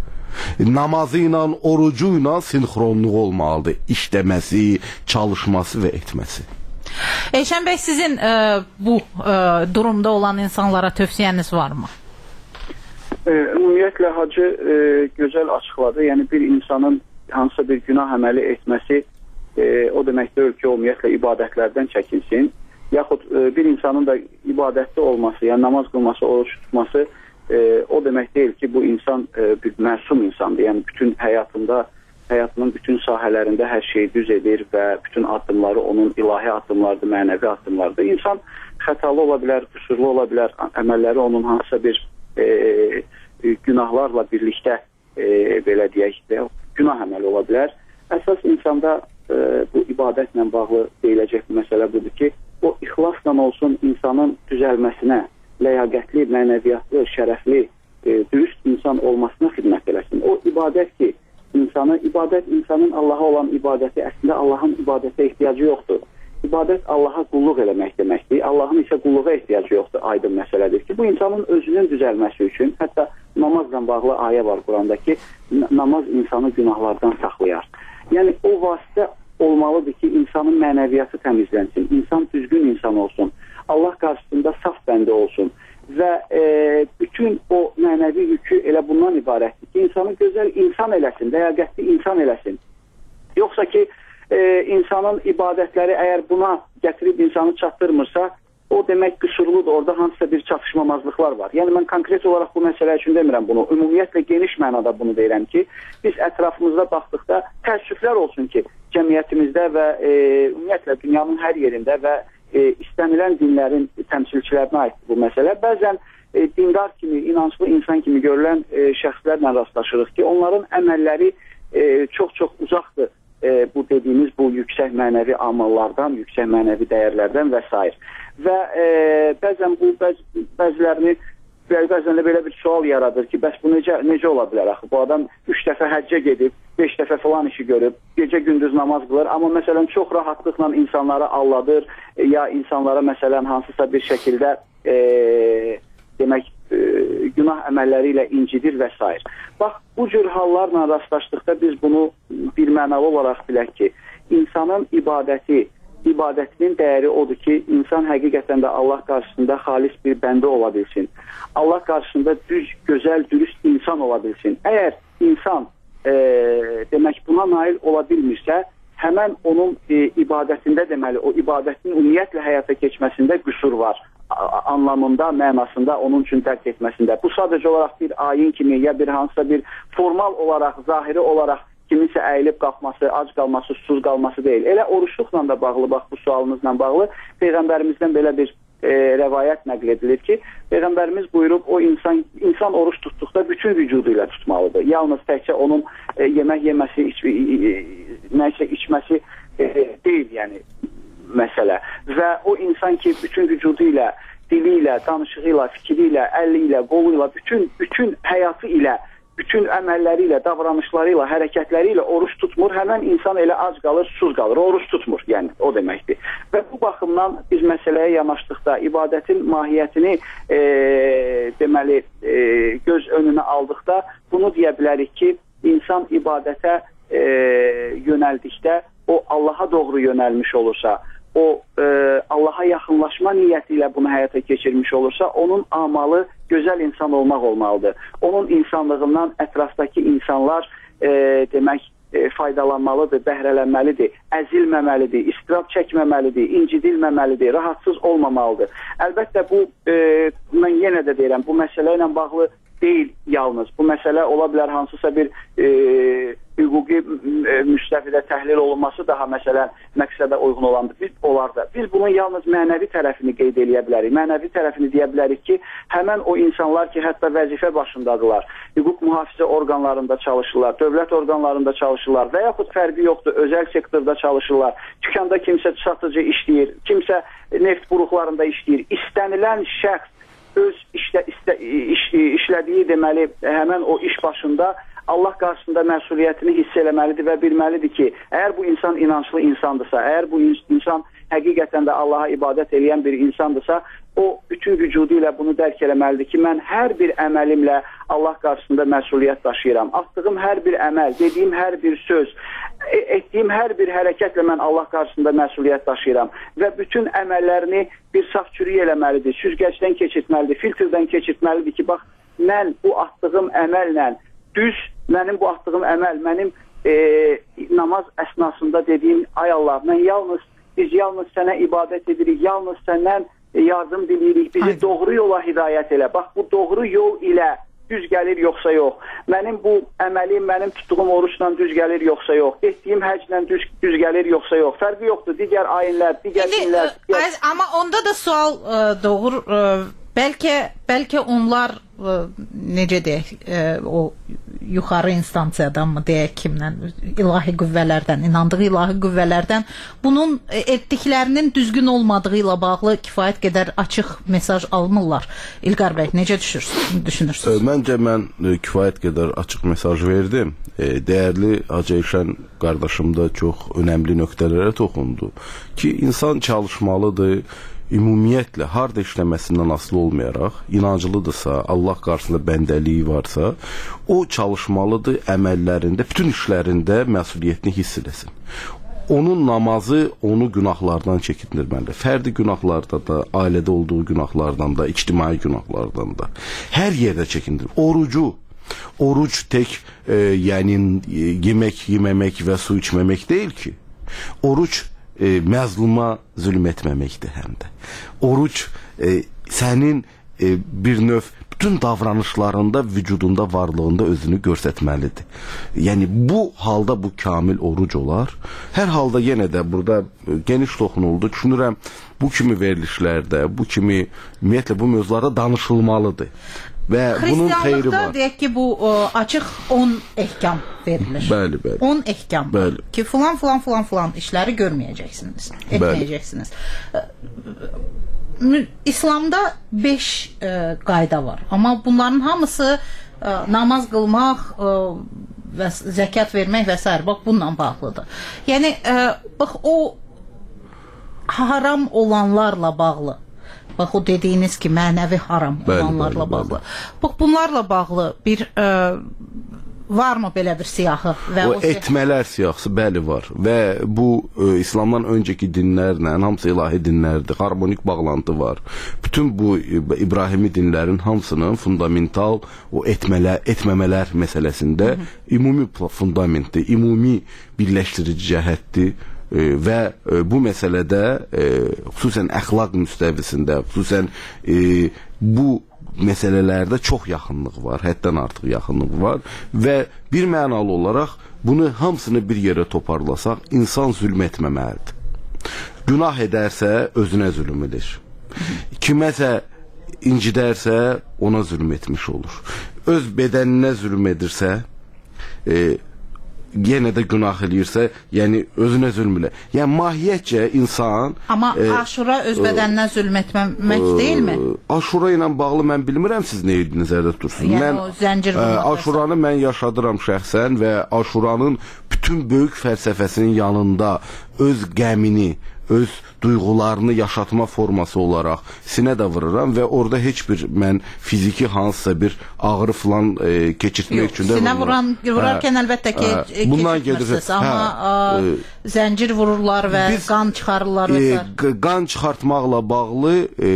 Namazı ilə, orucu ilə sinxronluq olmalıdır. İşləməsi, çalışması və etməsi. Elşən bəy, sizin e, bu e, durumda olan insanlara tövsiyəniz varmı? E, ümumiyyətlə Hacı e, gözəl açıqladı. Yəni bir insanın hansısa bir günah əməli etməsi e, o demək deyil ki, o ümumiyyətlə ibadətlərdən çəkinsin. Yaxud e, bir insanın da ibadətli olması, yəni namaz qılması, oruç tutması e, o demək deyil ki, bu insan e, bir məsum insandır. Yəni bütün həyatında, həyatının bütün sahələrində hər şeyi düz edir və bütün addımları onun ilahi addımlardır, mənəvi addımlardır. İnsan xətalı ola bilər, qüsurlu ola bilər, əməlləri onun hansısa bir e, günahlarla birlikdə e, belə deyək də günah əməli ola bilər. Əsas insanda e, bu ibadətlə bağlı deyiləcək bir məsələ budur ki, o ixlasla olsun insanın düzəlməsinə, ləyaqətli, mənəviyyatlı, şərəfli, e, dürüst insan olmasına xidmət eləsin. O ibadət ki, insanı, ibadət insanın Allaha olan ibadəti, əslində Allahın ibadətə ehtiyacı yoxdur. İbadət Allaha qulluq eləmək deməkdir. Allahın isə qulluğa ehtiyacı yoxdur, aydın məsələdir ki, bu insanın özünün düzəlməsi üçün, hətta namazla bağlı ayə var Quranda ki, namaz insanı günahlardan saxlayar. Yəni o vasitə olmalıdır ki, insanın mənəviyyatı təmizlənsin, insan düzgün insan olsun, Allah qarşısında saf bəndə olsun və e, bütün o mənəvi yükü elə bundan ibarətdir ki, insanı gözəl insan eləsin, ləyaqətli insan eləsin. Yoxsa ki, e, insanın ibadətləri əgər buna gətirib insanı çatdırmırsa, o demək qüsurludur, orada hansısa bir çatışmamazlıqlar var. Yəni mən konkret olaraq bu məsələ üçün demirəm bunu, ümumiyyətlə geniş mənada bunu deyirəm ki, biz ətrafımızda baxdıqda təəssüflər olsun ki, cəmiyyətimizdə və e, ümumiyyətlə dünyanın hər yerində və e, istənilən dinlərin təmsilçilərinə aiddir bu məsələ. Bəzən e, dindar kimi, inanclı insan kimi görülən e, şəxslərlə rastlaşırıq ki, onların əməlləri e, çox-çox uzaqdır. E, bu dediyimiz bu yüksək mənəvi amallardan, yüksək mənəvi dəyərlərdən və s. Və e, bəzən bu bəz, bəzilərini bəzən də belə bir sual yaradır ki, bəs bu necə, necə ola bilər axı? Bu adam üç dəfə həccə gedib, beş dəfə falan işi görüb, gecə gündüz namaz qılır, amma məsələn çox rahatlıqla insanları alladır, e, ya insanlara məsələn hansısa bir şəkildə e, demək e, günah əməlləri ilə incidir və s. Bax, bu cür hallarla rastlaşdıqda biz bunu bir mənalı olaraq bilək ki, insanın ibadəti, ibadətinin dəyəri odur ki, insan həqiqətən də Allah qarşısında xalis bir bəndə ola bilsin. Allah qarşısında düz, gözəl, dürüst insan ola bilsin. Əgər insan e, demək buna nail ola bilmirsə, həmən onun e, ibadətində deməli, o ibadətin ümumiyyətlə həyata keçməsində qüsur var. A anlamında, mənasında onun üçün dərk etməsində. Bu sadəcə olaraq bir ayin kimi ya bir hansısa bir formal olaraq, zahiri olaraq kiminsə əyilib qalxması, ac qalması, susuz qalması deyil. Elə oruçluqla da bağlı, bax bu sualınızla bağlı Peyğəmbərimizdən belə bir e, rəvayət nəql edilir ki, Peyğəmbərimiz buyurub o insan insan oruç tutduqda bütün vücudu ilə tutmalıdır. Yalnız təkcə onun e, yemək yeməsi, iç, e, nəysə içməsi e, deyil, yəni məsələ. Və o insan ki, bütün vücudu ilə, dili ilə, danışığı ilə, fikri ilə, əlli ilə, qolu ilə, bütün, bütün həyatı ilə, bütün əməlləri ilə, davranışları ilə, hərəkətləri ilə oruç tutmur, həmən insan elə ac qalır, susuz qalır, oruç tutmur, yəni o deməkdir. Və bu baxımdan biz məsələyə yanaşdıqda, ibadətin mahiyyətini e, deməli e, göz önünə aldıqda bunu deyə bilərik ki, insan ibadətə e, yönəldikdə, o Allaha doğru yönəlmiş olursa, o e, Allaha yaxınlaşma niyyəti ilə bunu həyata keçirmiş olursa, onun amalı gözəl insan olmaq olmalıdır. Onun insanlığından ətrafdakı insanlar e, demək e, faydalanmalıdır, bəhrələnməlidir, əzilməməlidir, istirab çəkməməlidir, incidilməməlidir, rahatsız olmamalıdır. Əlbəttə bu, e, mən yenə də deyirəm, bu məsələ ilə bağlı deyil yalnız. Bu məsələ ola bilər hansısa bir e, hüquqi e, müstəvidə təhlil olunması daha məsələn məqsədə uyğun olandır. Biz, olar da. Biz bunun yalnız mənəvi tərəfini qeyd edə bilərik. Mənəvi tərəfini deyə bilərik ki, həmən o insanlar ki, hətta vəzifə başındadılar, hüquq mühafizə orqanlarında çalışırlar, dövlət orqanlarında çalışırlar və yaxud fərqi yoxdur, özəl sektorda çalışırlar, dükanda kimsə satıcı işləyir, kimsə neft buruqlarında işləyir. İstənilən şəxs öz işlə, istə, iş, işlədiyi deməli həmən o iş başında Allah qarşısında məsuliyyətini hiss eləməlidir və bilməlidir ki, əgər bu insan inanclı insandırsa, əgər bu insan həqiqətən də Allaha ibadət edən bir insandırsa, o bütün vücudu ilə bunu dərk eləməlidir ki, mən hər bir əməlimlə Allah qarşısında məsuliyyət daşıyıram. Atdığım hər bir əməl, dediyim hər bir söz, etdiyim hər bir hərəkətlə mən Allah qarşısında məsuliyyət daşıyıram və bütün əməllərini bir saf çürük eləməlidir, süzgəcdən keçirtməlidir, filtrdən keçirtməlidir ki, bax, mən bu atdığım əməllə düz, mənim bu atdığım əməl, mənim e, namaz əsnasında dediyim, ay Allah, mən yalnız, biz yalnız sənə ibadət edirik, yalnız səndən yardım diləyirik, bizi Aynen. Doğru yola hidayət elə. Bax, bu doğru yol ilə düz gəlir yoxsa yox. Mənim bu əməlim, mənim tutduğum oruçla düz gəlir yoxsa yox. Etdiyim həclə düz, düz gəlir yoxsa yox. Fərqi yoxdur. Digər ayinlər, digər dinlər. Digər... Amma onda da sual ə, doğur. Ə, bəlkə, bəlkə onlar ə, necə deyək, ə, o yuxarı instansiyadan mı deyək kimdən, ilahi qüvvələrdən, inandığı ilahi qüvvələrdən bunun etdiklərinin düzgün olmadığı ilə bağlı kifayət qədər açıq mesaj almırlar. İlqar bəy, necə düşünürsünüz? Məncə mən kifayət qədər açıq mesaj verdim. Dəyərli Hacı Elşən qardaşım da çox önəmli nöqtələrə toxundu ki, insan çalışmalıdır, ümumiyyətlə harda işləməsindən asılı olmayaraq, inancılıdırsa, Allah qarşısında bəndəliyi varsa, o çalışmalıdır əməllərində, bütün işlərində məsuliyyətini hiss eləsin. Onun namazı onu günahlardan çəkindirməlidir. Fərdi günahlardan da, ailədə olduğu günahlardan da, ictimai günahlardan da. Hər yerdə çəkindir. Orucu, oruc tək e, yəni e, yemək yeməmək və su içməmək deyil ki. Oruc E, məzluma zülm etməməkdir həm də. Oruc e, sənin e, bir növ bütün davranışlarında, vücudunda, varlığında özünü göstərməlidir. Yəni bu halda bu kamil oruc olar. Hər halda yenə də burada geniş toxunuldu. Düşünürəm bu kimi verilişlərdə, bu kimi ümumiyyətlə bu mövzularda danışılmalıdır. Və bunun xeyri var. Deyək ki, bu o, açıq on ehkam verilir. Bəli, bəli. on ehkam. Bəli. Ki filan filan filan filan işləri görməyəcəksiniz, etməyəcəksiniz. Bəli. İslamda beş e, qayda var. Amma bunların hamısı e, namaz qılmaq e, və zəkat vermək və s. bax bununla bağlıdır. Yəni e, bax o haram olanlarla bağlı Bax o dediyiniz ki, mənəvi haram Bəli, olanlarla bəli, bağlı. Bax bunlarla bağlı bir e, varmı belə bir siyahı? Və O o siyah- etmələr siyahısı bəli var və bu e, İslamdan öncəki dinlərlə hamısı ilahi dinlərdir. Harmonik bağlantı var. Bütün bu e, İbrahimi dinlərin hamısının fundamental o etmələr, etməmələr məsələsində Hı -hı. ümumi fundamentdir, ümumi birləşdirici cəhətdir. E, və e, bu məsələdə e, xüsusən əxlaq müstəvisində, xüsusən e, bu məsələlərdə çox yaxınlıq var, həddən artıq yaxınlıq var və bir mənalı olaraq bunu hamısını bir yerə toparlasaq, insan zülm etməməlidir. Günah edərsə özünə zülm edir. Kiməsə incidərsə ona zülm etmiş olur. Öz bədəninə zülm edirsə, e, yenə də günah eləyirsə, yəni özünə zülm elə. Yəni mahiyyətcə insan Amma e, Aşura öz bədəninə zülm etməmək deyilmi? Aşura ilə bağlı mən bilmirəm siz nə nəzərdə tutursunuz. Yəni mən o zəncir ə, vurmaq Aşuranı mən yaşadıram şəxsən və Aşuranın bütün böyük fəlsəfəsinin yanında öz qəmini, öz duyğularını yaşatma forması olaraq sinə də vururam və orada heç bir mən fiziki hansısa bir ağrı falan e, keçirtmək Yox, üçün də sinə vuran, vurarkən hə, əlbəttə ki, hə, bundan keçirtmirsiniz, amma hə, ə, zəncir vururlar və biz, qan çıxarırlar və e, qan çıxartmaqla bağlı e,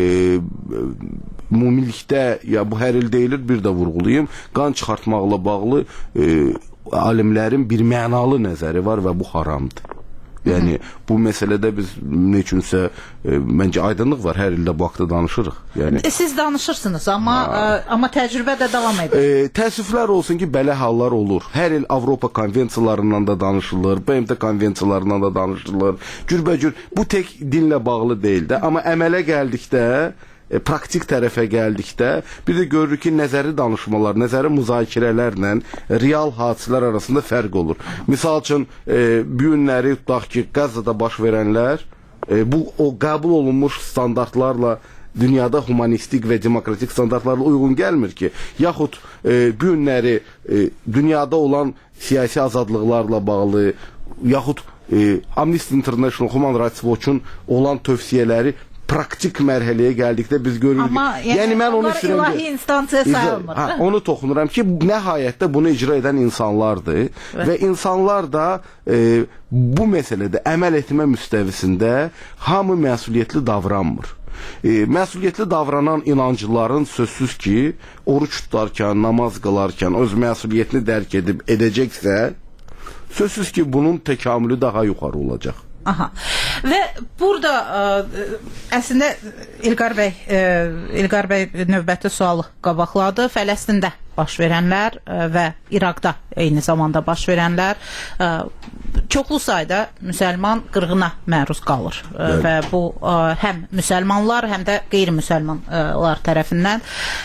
mumilikdə, ya bu hər il deyilir, bir də vurğulayım, qan çıxartmaqla bağlı e, alimlərin bir mənalı nəzəri var və bu haramdır. Yəni bu məsələdə biz neçünsə e, məncə aydınlıq var. Hər ildə bu haqda danışırıq. Yəni siz danışırsınız, amma ə, amma təcrübə də davam edir. E, təəssüflər olsun ki, belə hallar olur. Hər il Avropa konvensiyalarından da danışılır, B M T konvensiyalarından da danışılır. Cürbəcür bu tək dinlə bağlı deyil də, amma əmələ gəldikdə E, praktik tərəfə gəldikdə bir də görürük ki, nəzəri danışmalar, nəzəri müzakirələrlə real hadisələr arasında fərq olur. Misal üçün, e, bu günləri tutaq ki, Qəzzada baş verənlər e, bu o qəbul olunmuş standartlarla, dünyada humanistik və demokratik standartlarla uyğun gəlmir ki, yaxud e, bu günləri e, dünyada olan siyasi azadlıqlarla bağlı, yaxud e, Amnesty International, Human Rights Watch-un olan tövsiyələri praktik mərhələyə gəldikdə biz görürük. Amma yəni, yəni mən onu onlar ilahi instansiya sayılmır. Ha, onu toxunuram ki, nəhayətdə bunu icra edən insanlardır evet. Və insanlar da e, bu məsələdə əməl etmə müstəvisində hamı məsuliyyətli davranmır. E, məsuliyyətli davranan inancıların sözsüz ki, oruç tutarkən, namaz qılarkən öz məsuliyyətini dərk edib edəcəksə, sözsüz ki, bunun təkamülü daha yuxarı olacaq. Aha. Və burada ə, əslində İlqar bəy ə, İlqar bəy növbəti sualı qabaqladı. Fələstində baş verənlər ə, və İraqda eyni zamanda baş verənlər ə, çoxlu sayda müsəlman qırğına məruz qalır ə, və bu ə, həm müsəlmanlar, həm də qeyri-müsəlmanlar tərəfindən.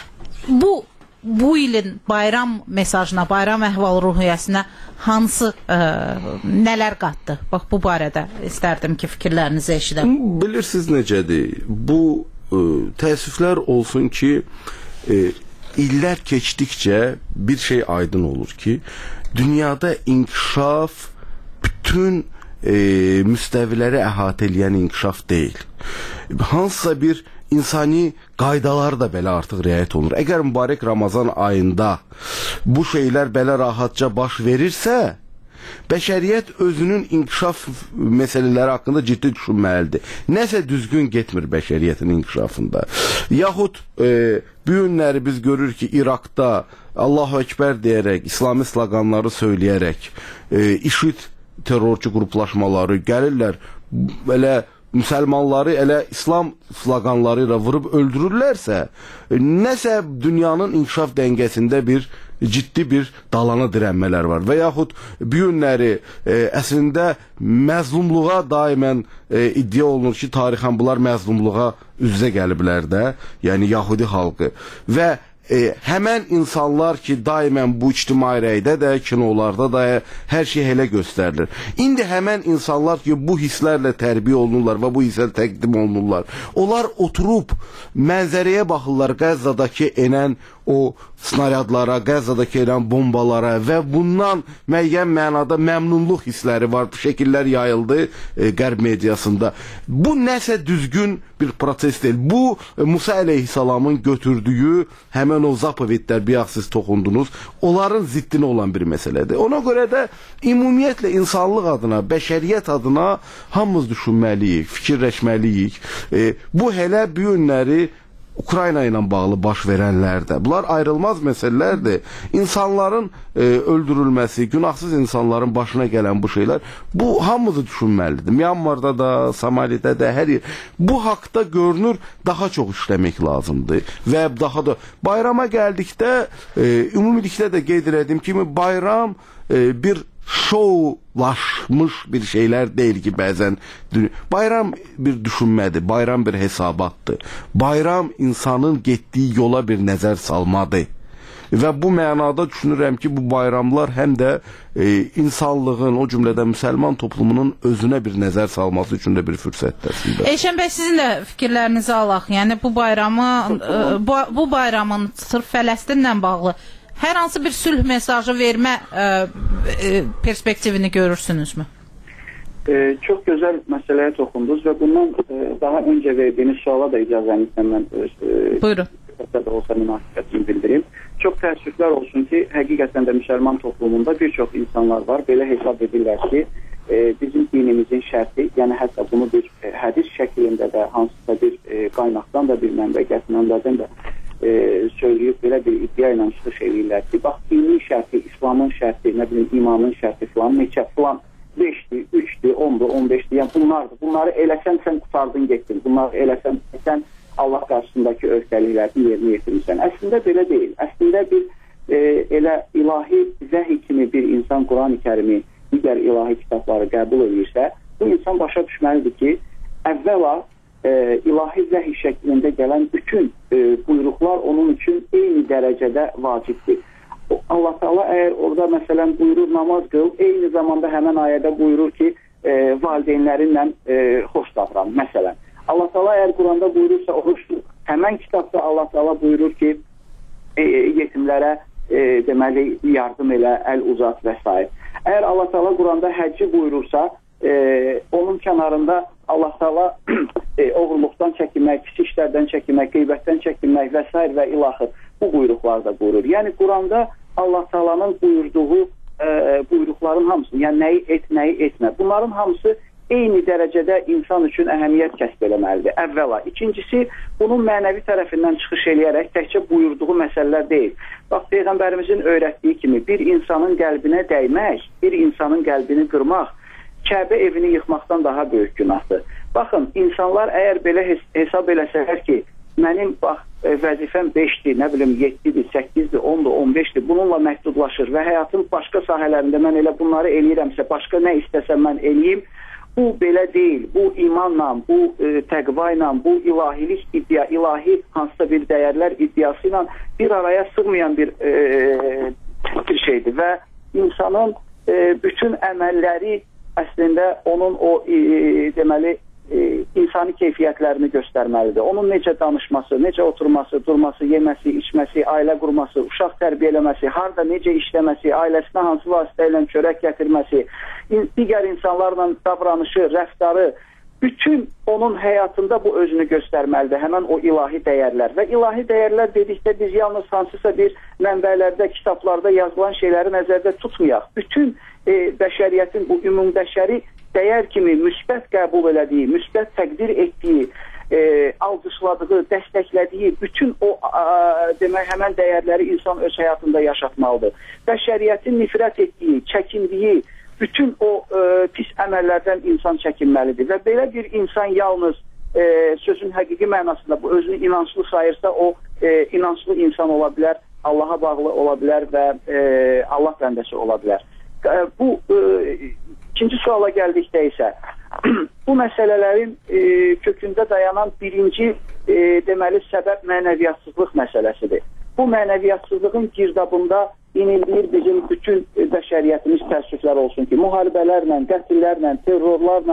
Bu bu ilin bayram mesajına, bayram əhval-ruhiyyəsinə hansı ə, nələr qatdı? Bax, bu barədə istərdim ki, fikirlərinizi eşidəm. Bilirsiniz necədir? Bu ə, təəssüflər olsun ki, ə, illər keçdikcə bir şey aydın olur ki, dünyada inkişaf bütün e, müstəviləri əhatə edən inkişaf deyil. Hansısa bir insani qaydalar da belə artıq riayət olunur. Əgər mübarək Ramazan ayında bu şeylər belə rahatca baş verirsə, bəşəriyyət özünün inkişaf məsələləri haqqında ciddi düşünməlidir. Nəsə düzgün getmir bəşəriyyətin inkişafında. Yaxud e, bu günləri biz görürük ki, İraqda Allahu Ekber deyərək, İslami sloqanları söyləyərək, e, IŞİD terrorçu qruplaşmaları gəlirlər, belə müsəlmanları elə İslam sloqanları ilə vurub öldürürlərsə, nəsə dünyanın inkişaf dəngəsində bir ciddi bir dalana dirənmələr var. Və yaxud bu günləri e, əslində məzlumluğa daimən e, iddia olunur ki, tarixən bunlar məzlumluğa üz-üzə gəliblər də, yəni Yahudi xalqı. Və E, həmən insanlar ki, daimən bu ictimai rəydə də, kinolarda da hər şey elə göstərilir. İndi həmən insanlar ki, bu hisslərlə tərbiyə olunurlar və bu hisslər təqdim olunurlar. Onlar oturub mənzərəyə baxırlar, Qəzzadakı enən o snaryadlara, Qəzzadakı elan bombalara və bundan müəyyən mənada məmnunluq hissləri var. Bu şəkillər yayıldı e, Qərb mediasında. Bu nəsə düzgün bir proses deyil. Bu Musa əleyhissalamın götürdüyü həmən o zapovetlər, bayaq siz toxundunuz, onların ziddinə olan bir məsələdir. Ona görə də ümumiyyətlə insanlıq adına, bəşəriyyət adına hamımız düşünməliyik, fikirləşməliyik. E, bu hələ bu günləri Ukrayna ilə bağlı baş verənlərdə. Bunlar ayrılmaz məsələlərdir. İnsanların e, öldürülməsi, günahsız insanların başına gələn bu şeylər, bu hamımızı düşünməlidir. Myanmarda da, Somalidə də, hər yer. Bu haqda görünür daha çox işləmək lazımdır. Və daha da bayrama gəldikdə, e, ümumilikdə də qeyd elədim kimi, bayram e, bir şovlaşmış bir şeyler değil ki bazen. Bayram bir düşünmədir, bayram bir hesabattır. Bayram insanın getdiyi yola bir nəzər salmadır. Və bu mənada düşünürəm ki, bu bayramlar həm də e, insanlığın, o cümlədə müsəlman toplumunun özünə bir nəzər salması üçün də bir fürsətdir. Eşən bəy, sizin də fikirlərinizi alaq. Yəni bu bayramı, e, bu, bu bayramın sırf Fələstinlə bağlı hər hansı bir sülh mesajı vermə e, e, perspektivini görürsünüzmü? E, çok güzel meseleye dokundunuz ve bundan e, daha önce verdiğiniz suala da icazənizlə mən e, Buyurun. da olsa münasibətimi bildireyim. Çok təəssüflər olsun ki, həqiqətən də müsəlman toplumunda bir çox insanlar var. Belə hesab edirlər ki, e, bizim dinimizin şərti, yəni hətta bunu bir e, hədis şəklində də hansısa bir e, qaynaqdan da bir mənbə gətirənlərdən də E, söyləyib belə bir iddia ilə çıxış edirlər ki, bax, dinin şərti, İslamın şərti, nə bilim, imanın şərti filan, neçə filan, beşdir, üçdür, ondur, on beşdir, yəni bunlardır. Bunları eləsən sən qutardın getdin, bunları eləsən sən Allah qarşısındakı öhdəliklərini yerinə yetirmirsən. Əslində belə deyil. Əslində bir e, elə ilahi vəhi kimi bir insan Quran-ı Kərimi, digər ilahi kitabları qəbul edirsə, bu insan başa düşməlidir ki, əvvəla E, ilahi vəhi şəklində gələn bütün e, buyruqlar onun üçün eyni dərəcədə vacibdir. Allah Teala əgər orada məsələn buyurur namaz qıl, eyni zamanda həmən ayədə buyurur ki, e, valideynlərinlə e, xoş davran. Məsələn, Allah Teala əgər Quranda buyurursa oruç tut, həmən kitabda Allah Teala buyurur ki, e, yetimlərə e, deməli yardım elə, əl uzat və s. Əgər Allah Teala Quranda həcci buyurursa, e, onun kənarında Allah Teala e, oğurluqdan çəkinmək, pis işlərdən çəkinmək, qeybətdən çəkinmək və s. və ilaxır bu buyruqlar da buyurur. Yəni Quranda Allah Teala'nın buyurduğu e, buyruqların hamısı, yəni nəyi et, nəyi etmə. Bunların hamısı eyni dərəcədə insan üçün əhəmiyyət kəsb eləməlidir. Əvvəla. İkincisi, bunun mənəvi tərəfindən çıxış eləyərək təkcə buyurduğu məsələlər deyil. Bax, Peyğəmbərimizin öyrətdiyi kimi bir insanın qəlbinə dəymək, bir insanın qəlbini qırmaq, Kəbə evini yıxmaqdan daha böyük günahdır. Baxın, insanlar əgər belə hesab eləsələr ki, mənim bax, vəzifəm beşdir, nə bilim yeddidir, səkkizdir, ondur, on beşdir, bununla məhdudlaşır və həyatın başqa sahələrində mən elə bunları eləyirəmsə, başqa nə istəsəm mən eləyim, bu belə deyil. Bu imanla, bu e, təqva ilə, bu ilahilik iddia, ilahi hansısa bir dəyərlər iddiası ilə bir araya sığmayan bir, e, bir şeydir və insanın e, bütün əməlləri əslində onun o e, deməli e, insani keyfiyyətlərini göstərməlidir. Onun necə danışması, necə oturması, durması, yeməsi, içməsi, ailə qurması, uşaq tərbiyələməsi, harda necə işləməsi, ailəsinə hansı vasitə ilə çörək gətirməsi, digər insanlarla davranışı, rəftarı, bütün onun həyatında bu özünü göstərməlidir. Həmən o ilahi dəyərlər. Və ilahi dəyərlər dedikdə biz yalnız hansısa bir mənbələrdə, kitablarda yazılan şeyləri nəzərdə tutmayaq. Bütün e, bəşəriyyətin bu ümumbəşəri dəyər kimi müsbət qəbul elədiyi, müsbət təqdir etdiyi, e, alqışladığı, dəstəklədiyi bütün o a, demək həmən dəyərləri insan öz həyatında yaşatmalıdır. Bəşəriyyətin nifrət etdiyi, çəkindiyi, bütün o e, pis əməllərdən insan çəkinməlidir və belə bir insan yalnız e, sözün həqiqi mənasında bu özünü inanclı sayırsa o e, inanclı insan ola bilər, Allaha bağlı ola bilər və e, Allah bəndəsi ola bilər. E, bu e, ikinci suala gəldikdə isə bu məsələlərin e, kökündə dayanan birinci e, deməli səbəb mənəviyyatsızlıq məsələsidir. Bu mənəviyyatsızlığın girdabında inildiyir bizim bütün bəşəriyyətimiz təəssüflər olsun ki, müharibələrlə, qətillərlə, terrorlarla,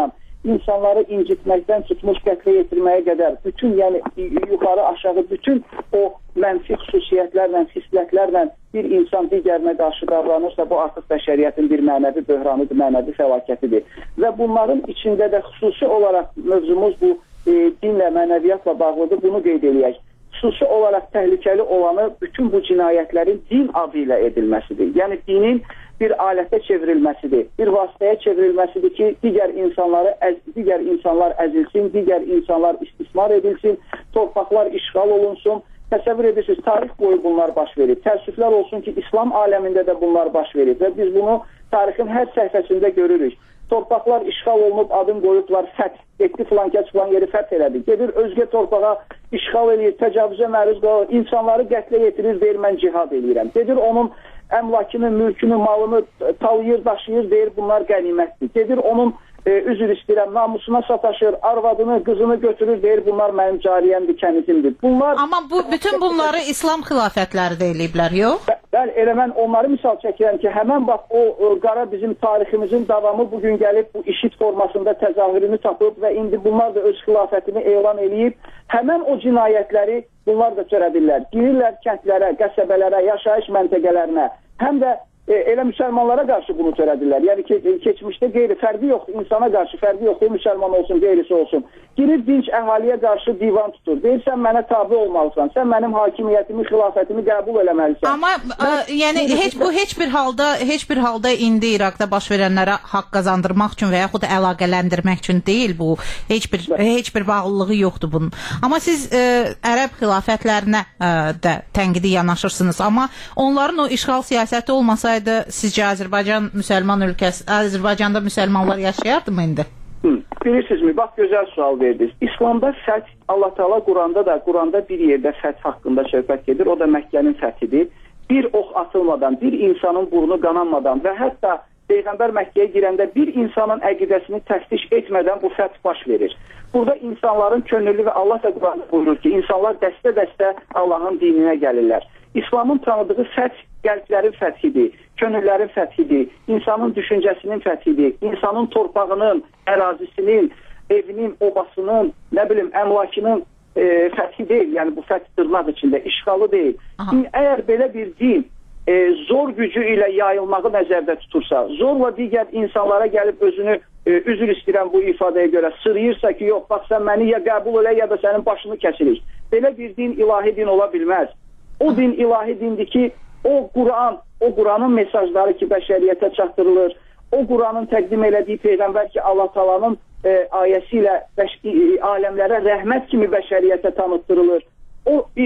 insanları incitməkdən tutmuş qətlə yetirməyə qədər bütün, yəni yuxarı aşağı bütün o mənfi xüsusiyyətlərlə, xislətlərlə bir insan digərinə qarşı davranırsa, bu artıq bəşəriyyətin bir mənəvi böhranıdır, mənəvi fəlakətidir. Və bunların içində də xüsusi olaraq mövzumuz bu e, dinlə, mənəviyyatla bağlıdır, bunu qeyd eləyək. Xüsusi olaraq təhlükəli olanı bütün bu cinayətlərin din adı ilə edilməsidir. Yəni dinin bir alətə çevrilməsidir, bir vasitəyə çevrilməsidir ki, digər insanları, digər insanlar əzilsin, digər insanlar istismar edilsin, torpaqlar işğal olunsun. Təsəvvür edirsiniz, tarix boyu bunlar baş verir. Təəssüflər olsun ki, İslam aləmində də bunlar baş verir və biz bunu tarixin hər səhifəsində görürük. Torpaqlar işğal olunub, adım qoyublar, fəth etdi, filan kəs filan yeri fəth elədi. Gedir özgə torpağa işğal eləyir, təcavüzə məruz qalır, insanları qətlə yetirir, deyir mən cihad eləyirəm. Gedir onun əmlakını, mülkünü, malını talayır, daşıyır, deyir bunlar qənimətdir. Gedir onun e, üzr istəyirəm, namusuna sataşır, arvadını, qızını götürür, deyir bunlar mənim cariyəmdir, kənizimdir. Bunlar... Amma bu bütün bunları İslam xilafətləri də eləyiblər, yox? Bəli, elə mən onları misal çəkirəm ki, həmən bax o, o qara bizim tariximizin davamı bugün gəlib bu işit formasında təzahürünü tapıb və indi bunlar da öz xilafətini elan eləyib, həmən o cinayətləri bunlar da törədirlər. Girirlər kəndlərə, qəsəbələrə, yaşayış məntəqələrinə, həm də e, elə müsəlmanlara qarşı bunu törədirlər. Yəni ki, keçmişdə qeyri, fərqi yoxdur, insana qarşı fərqi yoxdur, müsəlman olsun, qeyrisi olsun. Girir dinc əhaliyə qarşı divan tutur. Deyir, sən mənə tabi olmalısan, sən mənim hakimiyyətimi, xilafətimi qəbul eləməlisən. Amma ə, yəni heç bu heç bir halda, heç bir halda indi İraqda baş verənlərə haqq qazandırmaq üçün və yaxud da əlaqələndirmək üçün deyil bu. Heç bir heç bir bağlılığı yoxdur bunun. Amma siz ə, ərəb xilafətlərinə ə, də tənqidi yanaşırsınız. Amma onların o işğal siyasəti olmasaydı, sizcə Azərbaycan müsəlman ölkəsi, Azərbaycanda müsəlmanlar yaşayardımı indi? Bilirsinizmi? Bax, gözəl sual verdiniz. İslamda fəth, Allah Teala Quranda da, Quranda bir yerdə fəth haqqında söhbət gedir. O da Məkkənin fəthidir. Bir ox atılmadan, bir insanın burnu qananmadan və hətta Peyğəmbər Məkkəyə girəndə bir insanın əqidəsini təftiş etmədən bu fəth baş verir. Burada insanların könüllü və Allah da Quranda buyurur ki, insanlar dəstə-dəstə Allahın dininə gəlirlər. İslamın tanıdığı fəth qəlblərin fəthidir, könüllərin fəthidir, insanın düşüncəsinin fəthidir, insanın torpağının, ərazisinin, evinin, obasının, nə bilim, əmlakının e, fəthi deyil. Yəni bu fəth dırnaq içində, işğalı deyil. Əgər belə bir din e, zor gücü ilə yayılmağı nəzərdə tutursa, zorla digər insanlara gəlib özünü e, üzr istəyirəm bu ifadəyə görə sırıyırsa ki, yox, bax sən məni ya qəbul elə ya da sənin başını kəsirik. Belə bir din ilahi din ola bilməz. O din ilahi dindir ki, o Quran, o Quranın mesajları ki bəşəriyyətə çatdırılır, o Quranın təqdim elədiyi Peyğəmbər ki Allah Taala'nın e, ayəsi ilə bəş, e, aləmlərə rəhmət kimi bəşəriyyətə tanıtdırılır. O, e,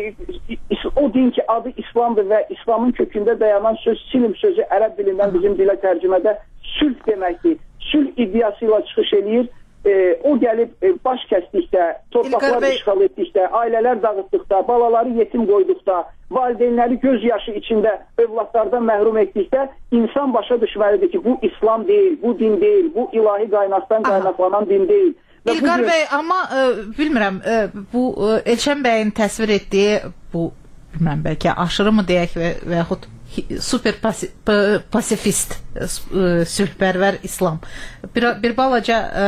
e, o din ki adı İslamdır və İslamın kökündə dayanan söz silm sözü ərəb dilindən bizim dilə tərcümədə sülh deməkdir. Sülh iddiası ilə çıxış eləyir. E, o gəlib e, baş kəsdikdə, torpaqlar işğal etdikdə, ailələr dağıtdıqda, balaları yetim qoyduqda, valideynləri göz yaşı içində övladlardan məhrum etdikdə insan başa düşməlidir ki, bu İslam deyil, bu din deyil, bu ilahi qaynaqdan qaynaqlanan din deyil. İlqar bəy, amma ə, bilmirəm, ə, bu ə, Elşən bəyin təsvir etdiyi bu, bilmirəm, bəlkə aşırı mı deyək və, və yaxud super pasi, pa, pasifist ə, sülhpərvər İslam bir, bir balaca ə,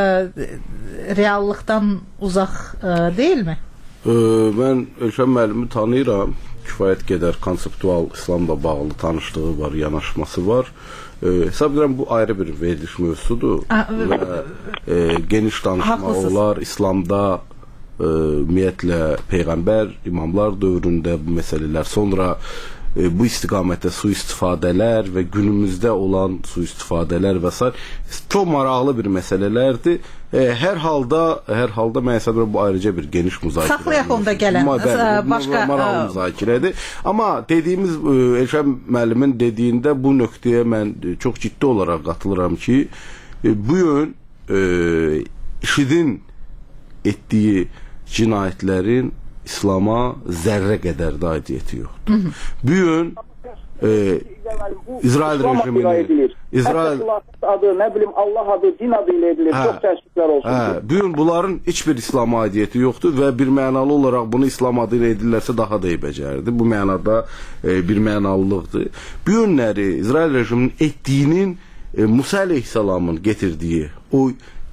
reallıqdan uzaq ə, deyilmi? Ə, mən Elşən müəllimi tanıyıram. Kifayət qədər konseptual İslamla bağlı tanışlığı var, yanaşması var. E, hesab edirəm bu ayrı bir veriliş mövzusudur və e, geniş danışmaq olar. İslamda e, ümumiyyətlə Peyğəmbər, imamlar dövründə bu məsələlər, sonra e, bu istiqamətdə sui-istifadələr və günümüzdə olan sui-istifadələr və s. çox maraqlı bir məsələlərdir. E, hər halda, hər halda mən hesab edirəm bu ayrıca bir geniş müzakirə. Saxlayaq onda gələn başqa maraqlı müzakirədir. Amma dediyimiz Elşən müəllimin dediyində bu nöqtəyə mən çox ciddi olaraq qatılıram ki, bu gün e, IŞİDin etdiyi cinayətlərin İslama zərrə qədər də aidiyyəti yoxdur. Bu gün e, İsrail rejiminin İsrail adı, nə bilim Allah adı, din adı ilə edilir. Hə, çox təəssüflər olsun. Hə, bu gün bunların heç bir İslam aidiyyəti yoxdur və bir mənalı olaraq bunu İslam adı ilə edirlərsə daha da becərdi. Bu mənada e, bir mənalılıqdır. Bu günləri İsrail rejiminin etdiyinin e, Musa əleyhissalamın getirdiyi o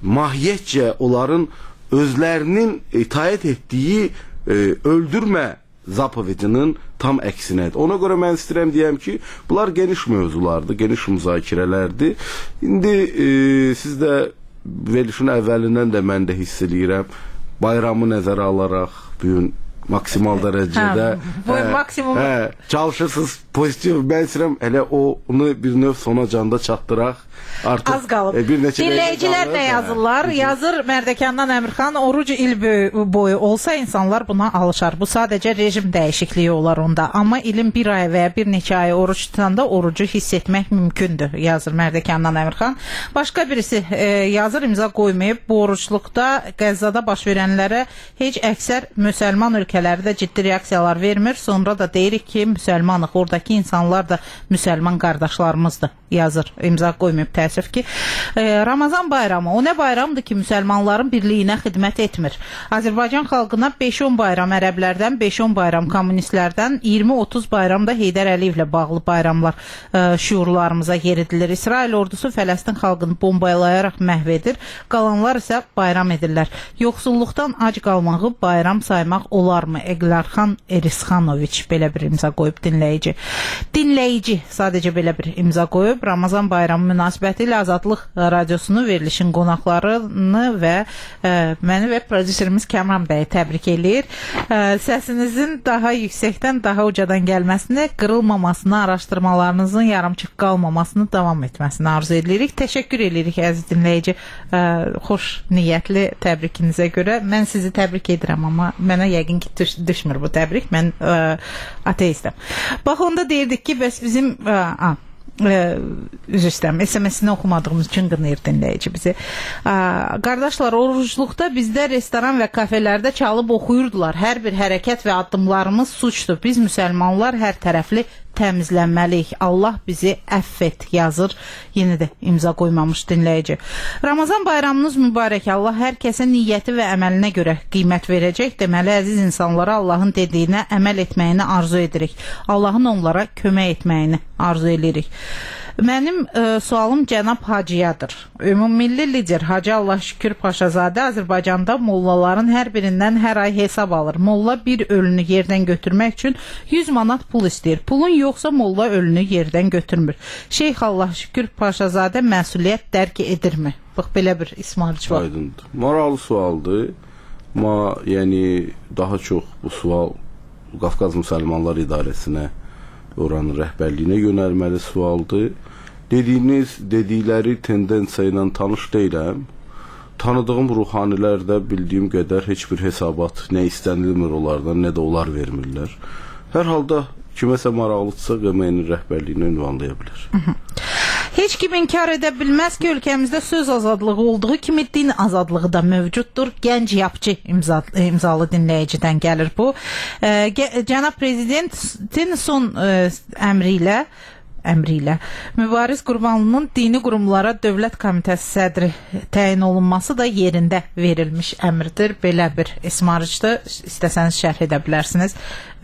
mahiyyətcə onların özlərinin itaət etdiyi e, öldürmə zapovedinin tam əksinədir. Ona görə mən istəyirəm deyəm ki, bunlar geniş mövzulardır, geniş müzakirələrdir. İndi e, siz də verilişin əvvəlindən də mən də hiss eləyirəm, bayramı nəzərə alaraq bu gün maksimal dərəcədə hə, bu hə, maksimum hə, çalışırsınız pozitiv. Mən istəyirəm elə o onu bir növ sona canda çatdıraq. Artıq az qalıb. E, bir neçə dinləyicilər də yazırlar. Hə. Yazır Mərdəkandan Əmirxan, oruc il boyu olsa insanlar buna alışar. Bu sadəcə rejim dəyişikliyi olar onda. Amma ilin bir ay və ya bir neçə ay oruc tutanda orucu hiss etmək mümkündür, yazır Mərdəkandan Əmirxan. Başqa birisi e, yazır, imza qoymayıb. Bu orucluqda Qəzzada baş verənlərə heç əksər müsəlman ölkələri də ciddi reaksiyalar vermir. Sonra da deyirik ki, müsəlmanıq. Oradakı insanlar da müsəlman qardaşlarımızdır, yazır. İmza qoymayıb, təəssüf ki. E, Ramazan bayramı, o nə bayramdır ki, müsəlmanların birliyinə xidmət etmir. Azərbaycan xalqına beş on bayram ərəblərdən, beş on bayram kommunistlərdən, iyirmi otuz bayram da Heydər Əliyevlə bağlı bayramlar e, şuurlarımıza yeridilir. İsrail ordusu Fələstin xalqını bombalayaraq məhv edir. Qalanlar isə bayram edirlər. Yoxsulluqdan ac qalmağı bayram saymaq olarmı? Eqlarxan Erisxanoviç belə bir imza qoyub dinləyici. Dinləyici sadəcə belə bir imza qoyub. Ramazan bayramı münasibəti ilə Azadlıq radiosunu, verilişin qonaqlarını və e, məni və prodüserimiz Kəmran bəyi təbrik eləyir. E, səsinizin daha yüksəkdən, daha ucadan gəlməsini, qırılmamasını, araşdırmalarınızın yarımçıq qalmamasını davam etməsini arzu edirik. Təşəkkür edirik əziz dinləyici, e, xoş niyyətli təbrikinizə görə. Mən sizi təbrik edirəm, amma mənə yəqin ki düş düşmür bu təbrik. Mən e, ateistəm. Bax, onda deyirdik ki, bəs bizim e, a, üzr istəyirəm, S M S-ini oxumadığımız üçün qınayır dinləyici bizi. Qardaşlar, orucluqda bizdə restoran və kafelərdə çalıb oxuyurdular. Hər bir hərəkət və addımlarımız suçdur. Biz müsəlmanlar hər tərəfli təmizlənməliyik. Allah bizi əff et, yazır. Yenə də imza qoymamış dinləyici. Ramazan bayramınız mübarək. Allah hər kəsə niyyəti və əməlinə görə qiymət verəcək. Deməli, əziz insanlara Allahın dediyinə əməl etməyini arzu edirik. Allahın onlara kömək etməyini arzu edirik. Mənim e, sualım cənab Hacıyadır. Ümummilli lider Hacı Allahşükür Paşazadə Azərbaycanda mollaların hər birindən hər ay hesab alır. Molla bir ölünü yerdən götürmək üçün yüz manat pul istəyir. Pulun yoxsa molla ölünü yerdən götürmür. Şeyx Allahşükür Paşazadə məsuliyyət dərk edirmi? Bax, belə bir İsmailçi var. Aydındır. Maraqlı sualdır. Amma yəni daha çox bu sual Qafqaz Müsəlmanlar İdarəsinə, oranın rəhbərliyinə yönəlməli sualdır. Dediyiniz, dedikləri tendensiya ilə tanış deyiləm. Tanıdığım ruhanilər də bildiyim qədər heç bir hesabat nə istənilmir onlardan, nə də onlar vermirlər. Hər halda kiməsə maraqlıdırsa qəməyinin rəhbərliyinə ünvanlaya bilər. Hı -hı. Heç kim inkar edə bilməz ki, ölkəmizdə söz azadlığı olduğu kimi din azadlığı da mövcuddur. Gənc Yapçı imza, imzalı dinləyicidən gəlir bu. E, Cənab Prezidentin son e, əmri ilə əmri ilə Mübariz Qurbanlının dini qurumlara Dövlət Komitəsi sədri təyin olunması da yerində verilmiş əmrdir. Belə bir ismarıcdır. İstəsəniz şərh edə bilərsiniz. E,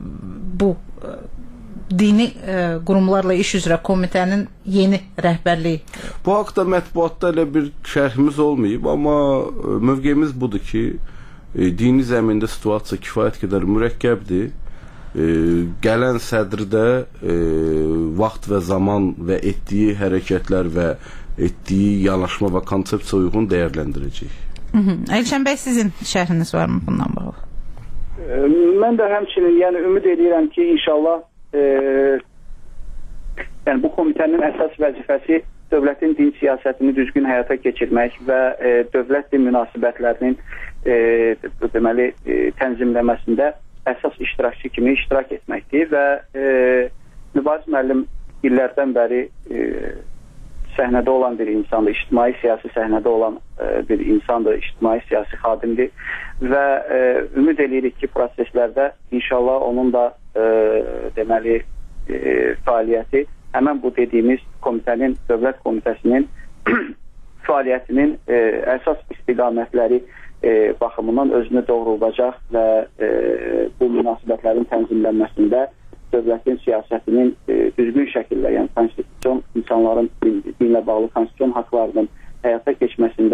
bu e, dini e, qurumlarla iş üzrə komitənin yeni rəhbərliyi. Bu haqda mətbuatda elə bir şərhimiz olmayıb, amma e, mövqeyimiz budur ki, e, dini zəmində situasiya kifayət qədər mürəkkəbdir. E, gələn sədrdə e, vaxt və zaman və etdiyi hərəkətlər və etdiyi yanaşma və konsepsiya uyğun dəyərləndirəcək. Elşən bəy, sizin şərhiniz varmı bundan bağlı? E, mən də həmçinin yəni ümid edirəm ki, inşallah e, yəni bu komitənin əsas vəzifəsi dövlətin din siyasətini düzgün həyata keçirmək və e, dövlət-din münasibətlərinin e, deməli e, tənzimləməsində əsas iştirakçı kimi iştirak etməkdir və e, Mübariz müəllim illərdən bəri e, səhnədə olan bir insandır, ictimai siyasi səhnədə olan e, bir insandır, ictimai siyasi xadimdir və e, ümid edirik ki, proseslərdə inşallah onun da e, deməli e, fəaliyyəti həmən bu dediyimiz komitənin, dövlət komitəsinin fəaliyyətinin e, əsas istiqamətləri E, baxımından özünü doğrulacaq və e, bu münasibətlərin tənzimlənməsində dövlətin siyasətinin e, düzgün şəkildə, yəni konstitusiyon insanların dinlə bağlı konstitusiyon haqlarının həyata keçməsində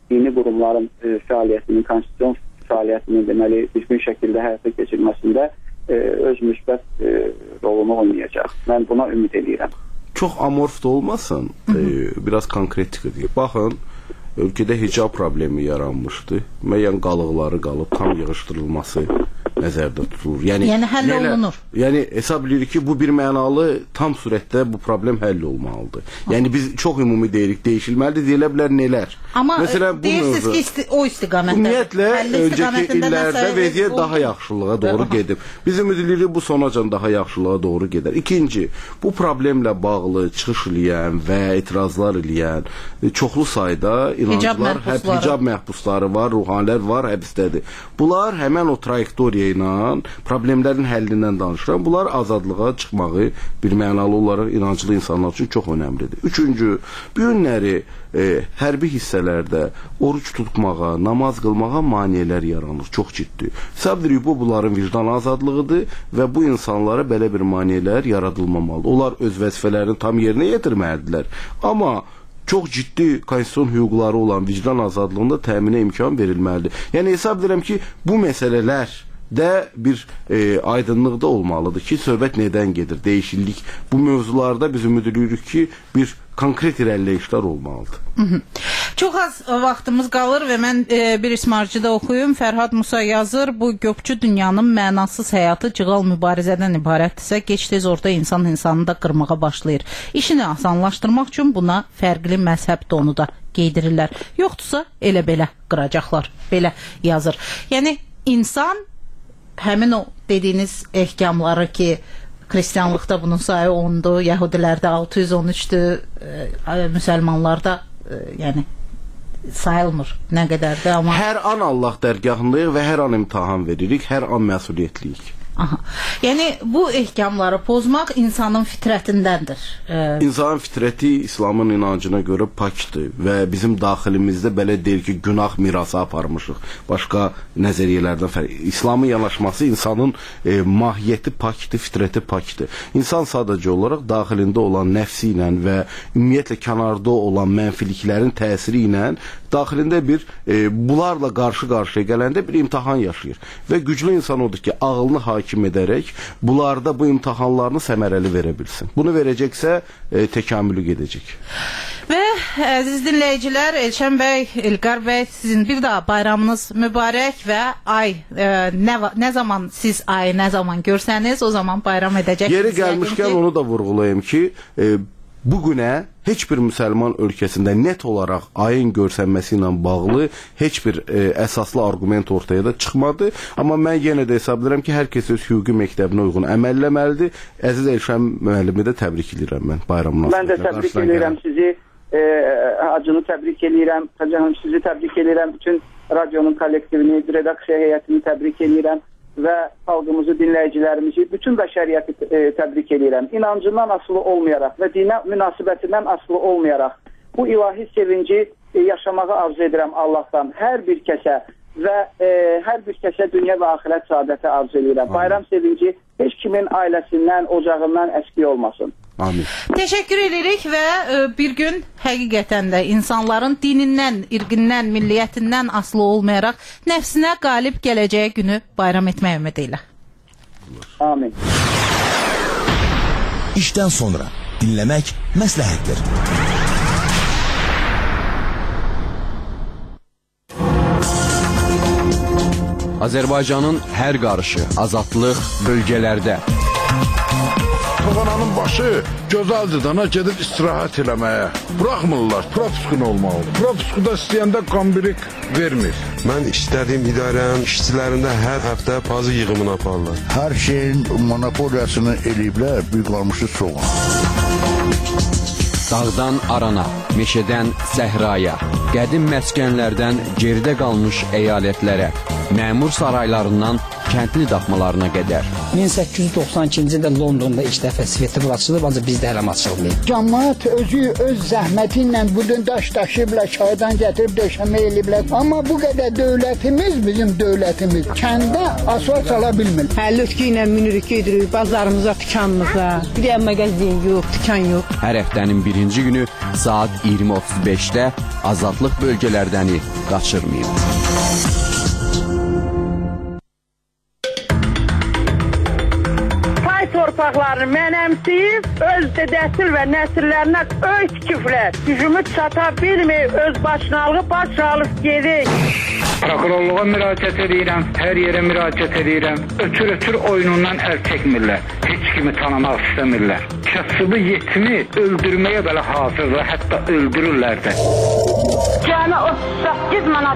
dini qurumların e, fəaliyyətinin, konstitusiyon fəaliyyətinin deməli düzgün şəkildə həyata keçirilməsində e, öz müsbət e, rolunu oynayacaq. Mən buna ümid edirəm. Çox amorf da olmasın, e, biraz konkretik edeyim. Baxın, ölkədə hicab problemi yaranmışdı. Müəyyən qalıqları qalıb tam yığışdırılması nəzərdə tutulur. Yəni, yəni həll nələ, olunur. Yəni hesab edirik ki, bu bir mənalı tam surətdə bu problem həll olmalıdır. Yəni biz çox ümumi deyirik, dəyişilməlidir, deyilə bilər nelər. Amma məsələn, bu deyirsiniz mövzu, ki, isti, o istiqamətdə. Ümumiyyətlə, öncəki illərdə vəziyyət daha yaxşılığa doğru gedib. Biz ümid edirik bu sonacan daha yaxşılığa doğru gedər. İkinci, bu problemlə bağlı çıxış eləyən və etirazlar eləyən çoxlu sayda inancılar, həm hicab məhbusları var, ruhanilər var, həbsdədir. Bunlar həmən o trayektoriya ilə problemlərin həllindən danışıram. Bunlar azadlığa çıxmağı bir mənalı olaraq inancılı insanlar üçün çox önəmlidir. Üçüncü, bu günləri e, hərbi hissələrdə oruç tutmağa, namaz qılmağa maneələr yaranır. Çox ciddi. Hesab edirik, bu bunların vicdan azadlığıdır və bu insanlara belə bir maneələr yaradılmamalıdır. Onlar öz vəzifələrini tam yerinə yetirməlidirlər. Amma çox ciddi konstitusiyon hüquqları olan vicdan azadlığında təminə imkan verilməlidir. Yəni hesab edirəm ki, bu məsələlər də bir e, aydınlıqda olmalıdır ki, söhbət nədən gedir, dəyişiklik. Bu mövzularda biz ümid edirik ki, bir konkret irəliləyişlər olmalıdır. Hı -hı. Çox az vaxtımız qalır və mən e, bir ismarcıda oxuyum. Fərhad Musa yazır, bu göpçü dünyanın mənasız həyatı cığal mübarizədən ibarətdirsə, geç-tez orada insan insanı da qırmağa başlayır. İşini asanlaşdırmaq üçün buna fərqli məzhəb tonu da qeydirirlər. Yoxdursa elə belə qıracaqlar. Belə yazır. Yəni insan həmin o dediyiniz ehkamları ki, Xristianlıqda bunun sayı ondur, Yahudilərdə altı yüz on üçdür, e, müsəlmanlarda e, yəni sayılmır nə qədərdir, amma hər an Allah dərgahındayıq və hər an imtahan veririk, hər an məsuliyyətliyik. Aha. Yəni bu ehkamları pozmaq insanın fitrətindəndir. Ee... İnsanın fitrəti İslamın inancına görə pakdır və bizim daxilimizdə belə deyil ki, günah mirası aparmışıq. Başqa nəzəriyyələrdən fərqli. İslamın yanaşması insanın e, mahiyyəti pakdır, fitrəti pakdır. İnsan sadəcə olaraq daxilində olan nəfsi ilə və ümumiyyətlə kənarda olan mənfiliklərin təsiri ilə daxilində bir e, bunlarla qarşı-qarşıya gələndə bir imtahan yaşayır. Və güclü insan odur ki, ağlını hakim edərək bunlarda bu imtahanlarını səmərəli verə bilsin. Bunu verəcəksə e, təkamülü gedəcək. Və əziz dinləyicilər, Elşən bəy, İlqar bəy, sizin bir daha bayramınız mübarək və ay e, nə, nə zaman siz ayı nə zaman görsəniz o zaman bayram edəcəksiniz. Yeri gəlmişkən onu da vurğulayım ki, e, bugünə heç bir müsəlman ölkəsində net olaraq ayın görsənməsi ilə bağlı heç bir e, əsaslı arqument ortaya da çıxmadı. Amma mən yenə də hesab edirəm ki, hər kəs öz hüquqi məktəbinə uyğun əməlləməlidir. Əziz Elşən müəllimi də təbrik edirəm mən bayramınız. Mən də təbrik edirəm sizi, e, Hacını təbrik edirəm, Hacı sizi təbrik edirəm, bütün radionun kollektivini, redaksiya heyətini təbrik edirəm və xalqımızı, dinləyicilərimizi, bütün bəşəriyyəti e, təbrik edirəm. İnancından asılı olmayaraq və dinə münasibətindən asılı olmayaraq bu ilahi sevinci e, yaşamağı arzu edirəm Allahdan hər bir kəsə və e, hər bir kəsə dünya və axirət saadəti arzu edirəm. Bayram sevinci heç kimin ailəsindən, ocağından əski olmasın. Amin. Təşəkkür edirik və e, bir gün həqiqətən də insanların dinindən, irqindən, milliyyətindən asılı olmayaraq nəfsinə qalib gələcəyi günü bayram etmək ümidi ilə. Amin. İşdən sonra dinləmək məsləhətdir. Azərbaycanın hər qarışı, azadlıq bölgələrdə. Babananın başı gözəldir dana gedib istirahət eləməyə. Buraxmırlar, propiskun olmalıdır. Propiskuda istəyəndə qambirik vermir. Mən istədiyim idarənin işçilərində hər həftə pazı yığımını aparırlar. Hər şeyin monopoliyasını eləyiblər, büyük qalmışı soğan. Dağdan arana, meşədən səhraya, qədim məskənlərdən geridə qalmış əyalətlərə, məmur saraylarından kəndli daxmalarına qədər. min səkkiz yüz doxsan ikinci ildə Londonda ilk dəfə svetofor açılıb, ancaq bizdə hələ açılmayıb. Cəmaət özü öz zəhməti ilə budun daş daşıyıblar, çaydan gətirib döşəmə eləyiblər. Amma bu qədər dövlətimiz, bizim dövlətimiz kəndə asfalt sala bilmir. Həllütkü ilə minirik, gedirik bazarımıza, dükanımıza. Bir yer mağazin yox, dükan yox. Hər həftənin birinci günü saat iyirmi otuz beşdə azadlıq bölgələrdəni qaçırmayın. Torpaqlarını mənəmsiyib, öz dədəsil və nəsillərinə öy tikiblər. Gücümü çata bilməyib, öz başınalığı baş alıb gedik. Prokurorluğa müraciət edirəm, hər yerə müraciət edirəm. Ötür-ötür oyunundan əl çəkmirlər. Heç kimi tanımaq istəmirlər. Kasıbı yetimi öldürməyə belə hazırdır, hətta öldürürlər də. Cəmi otuz səkkiz manat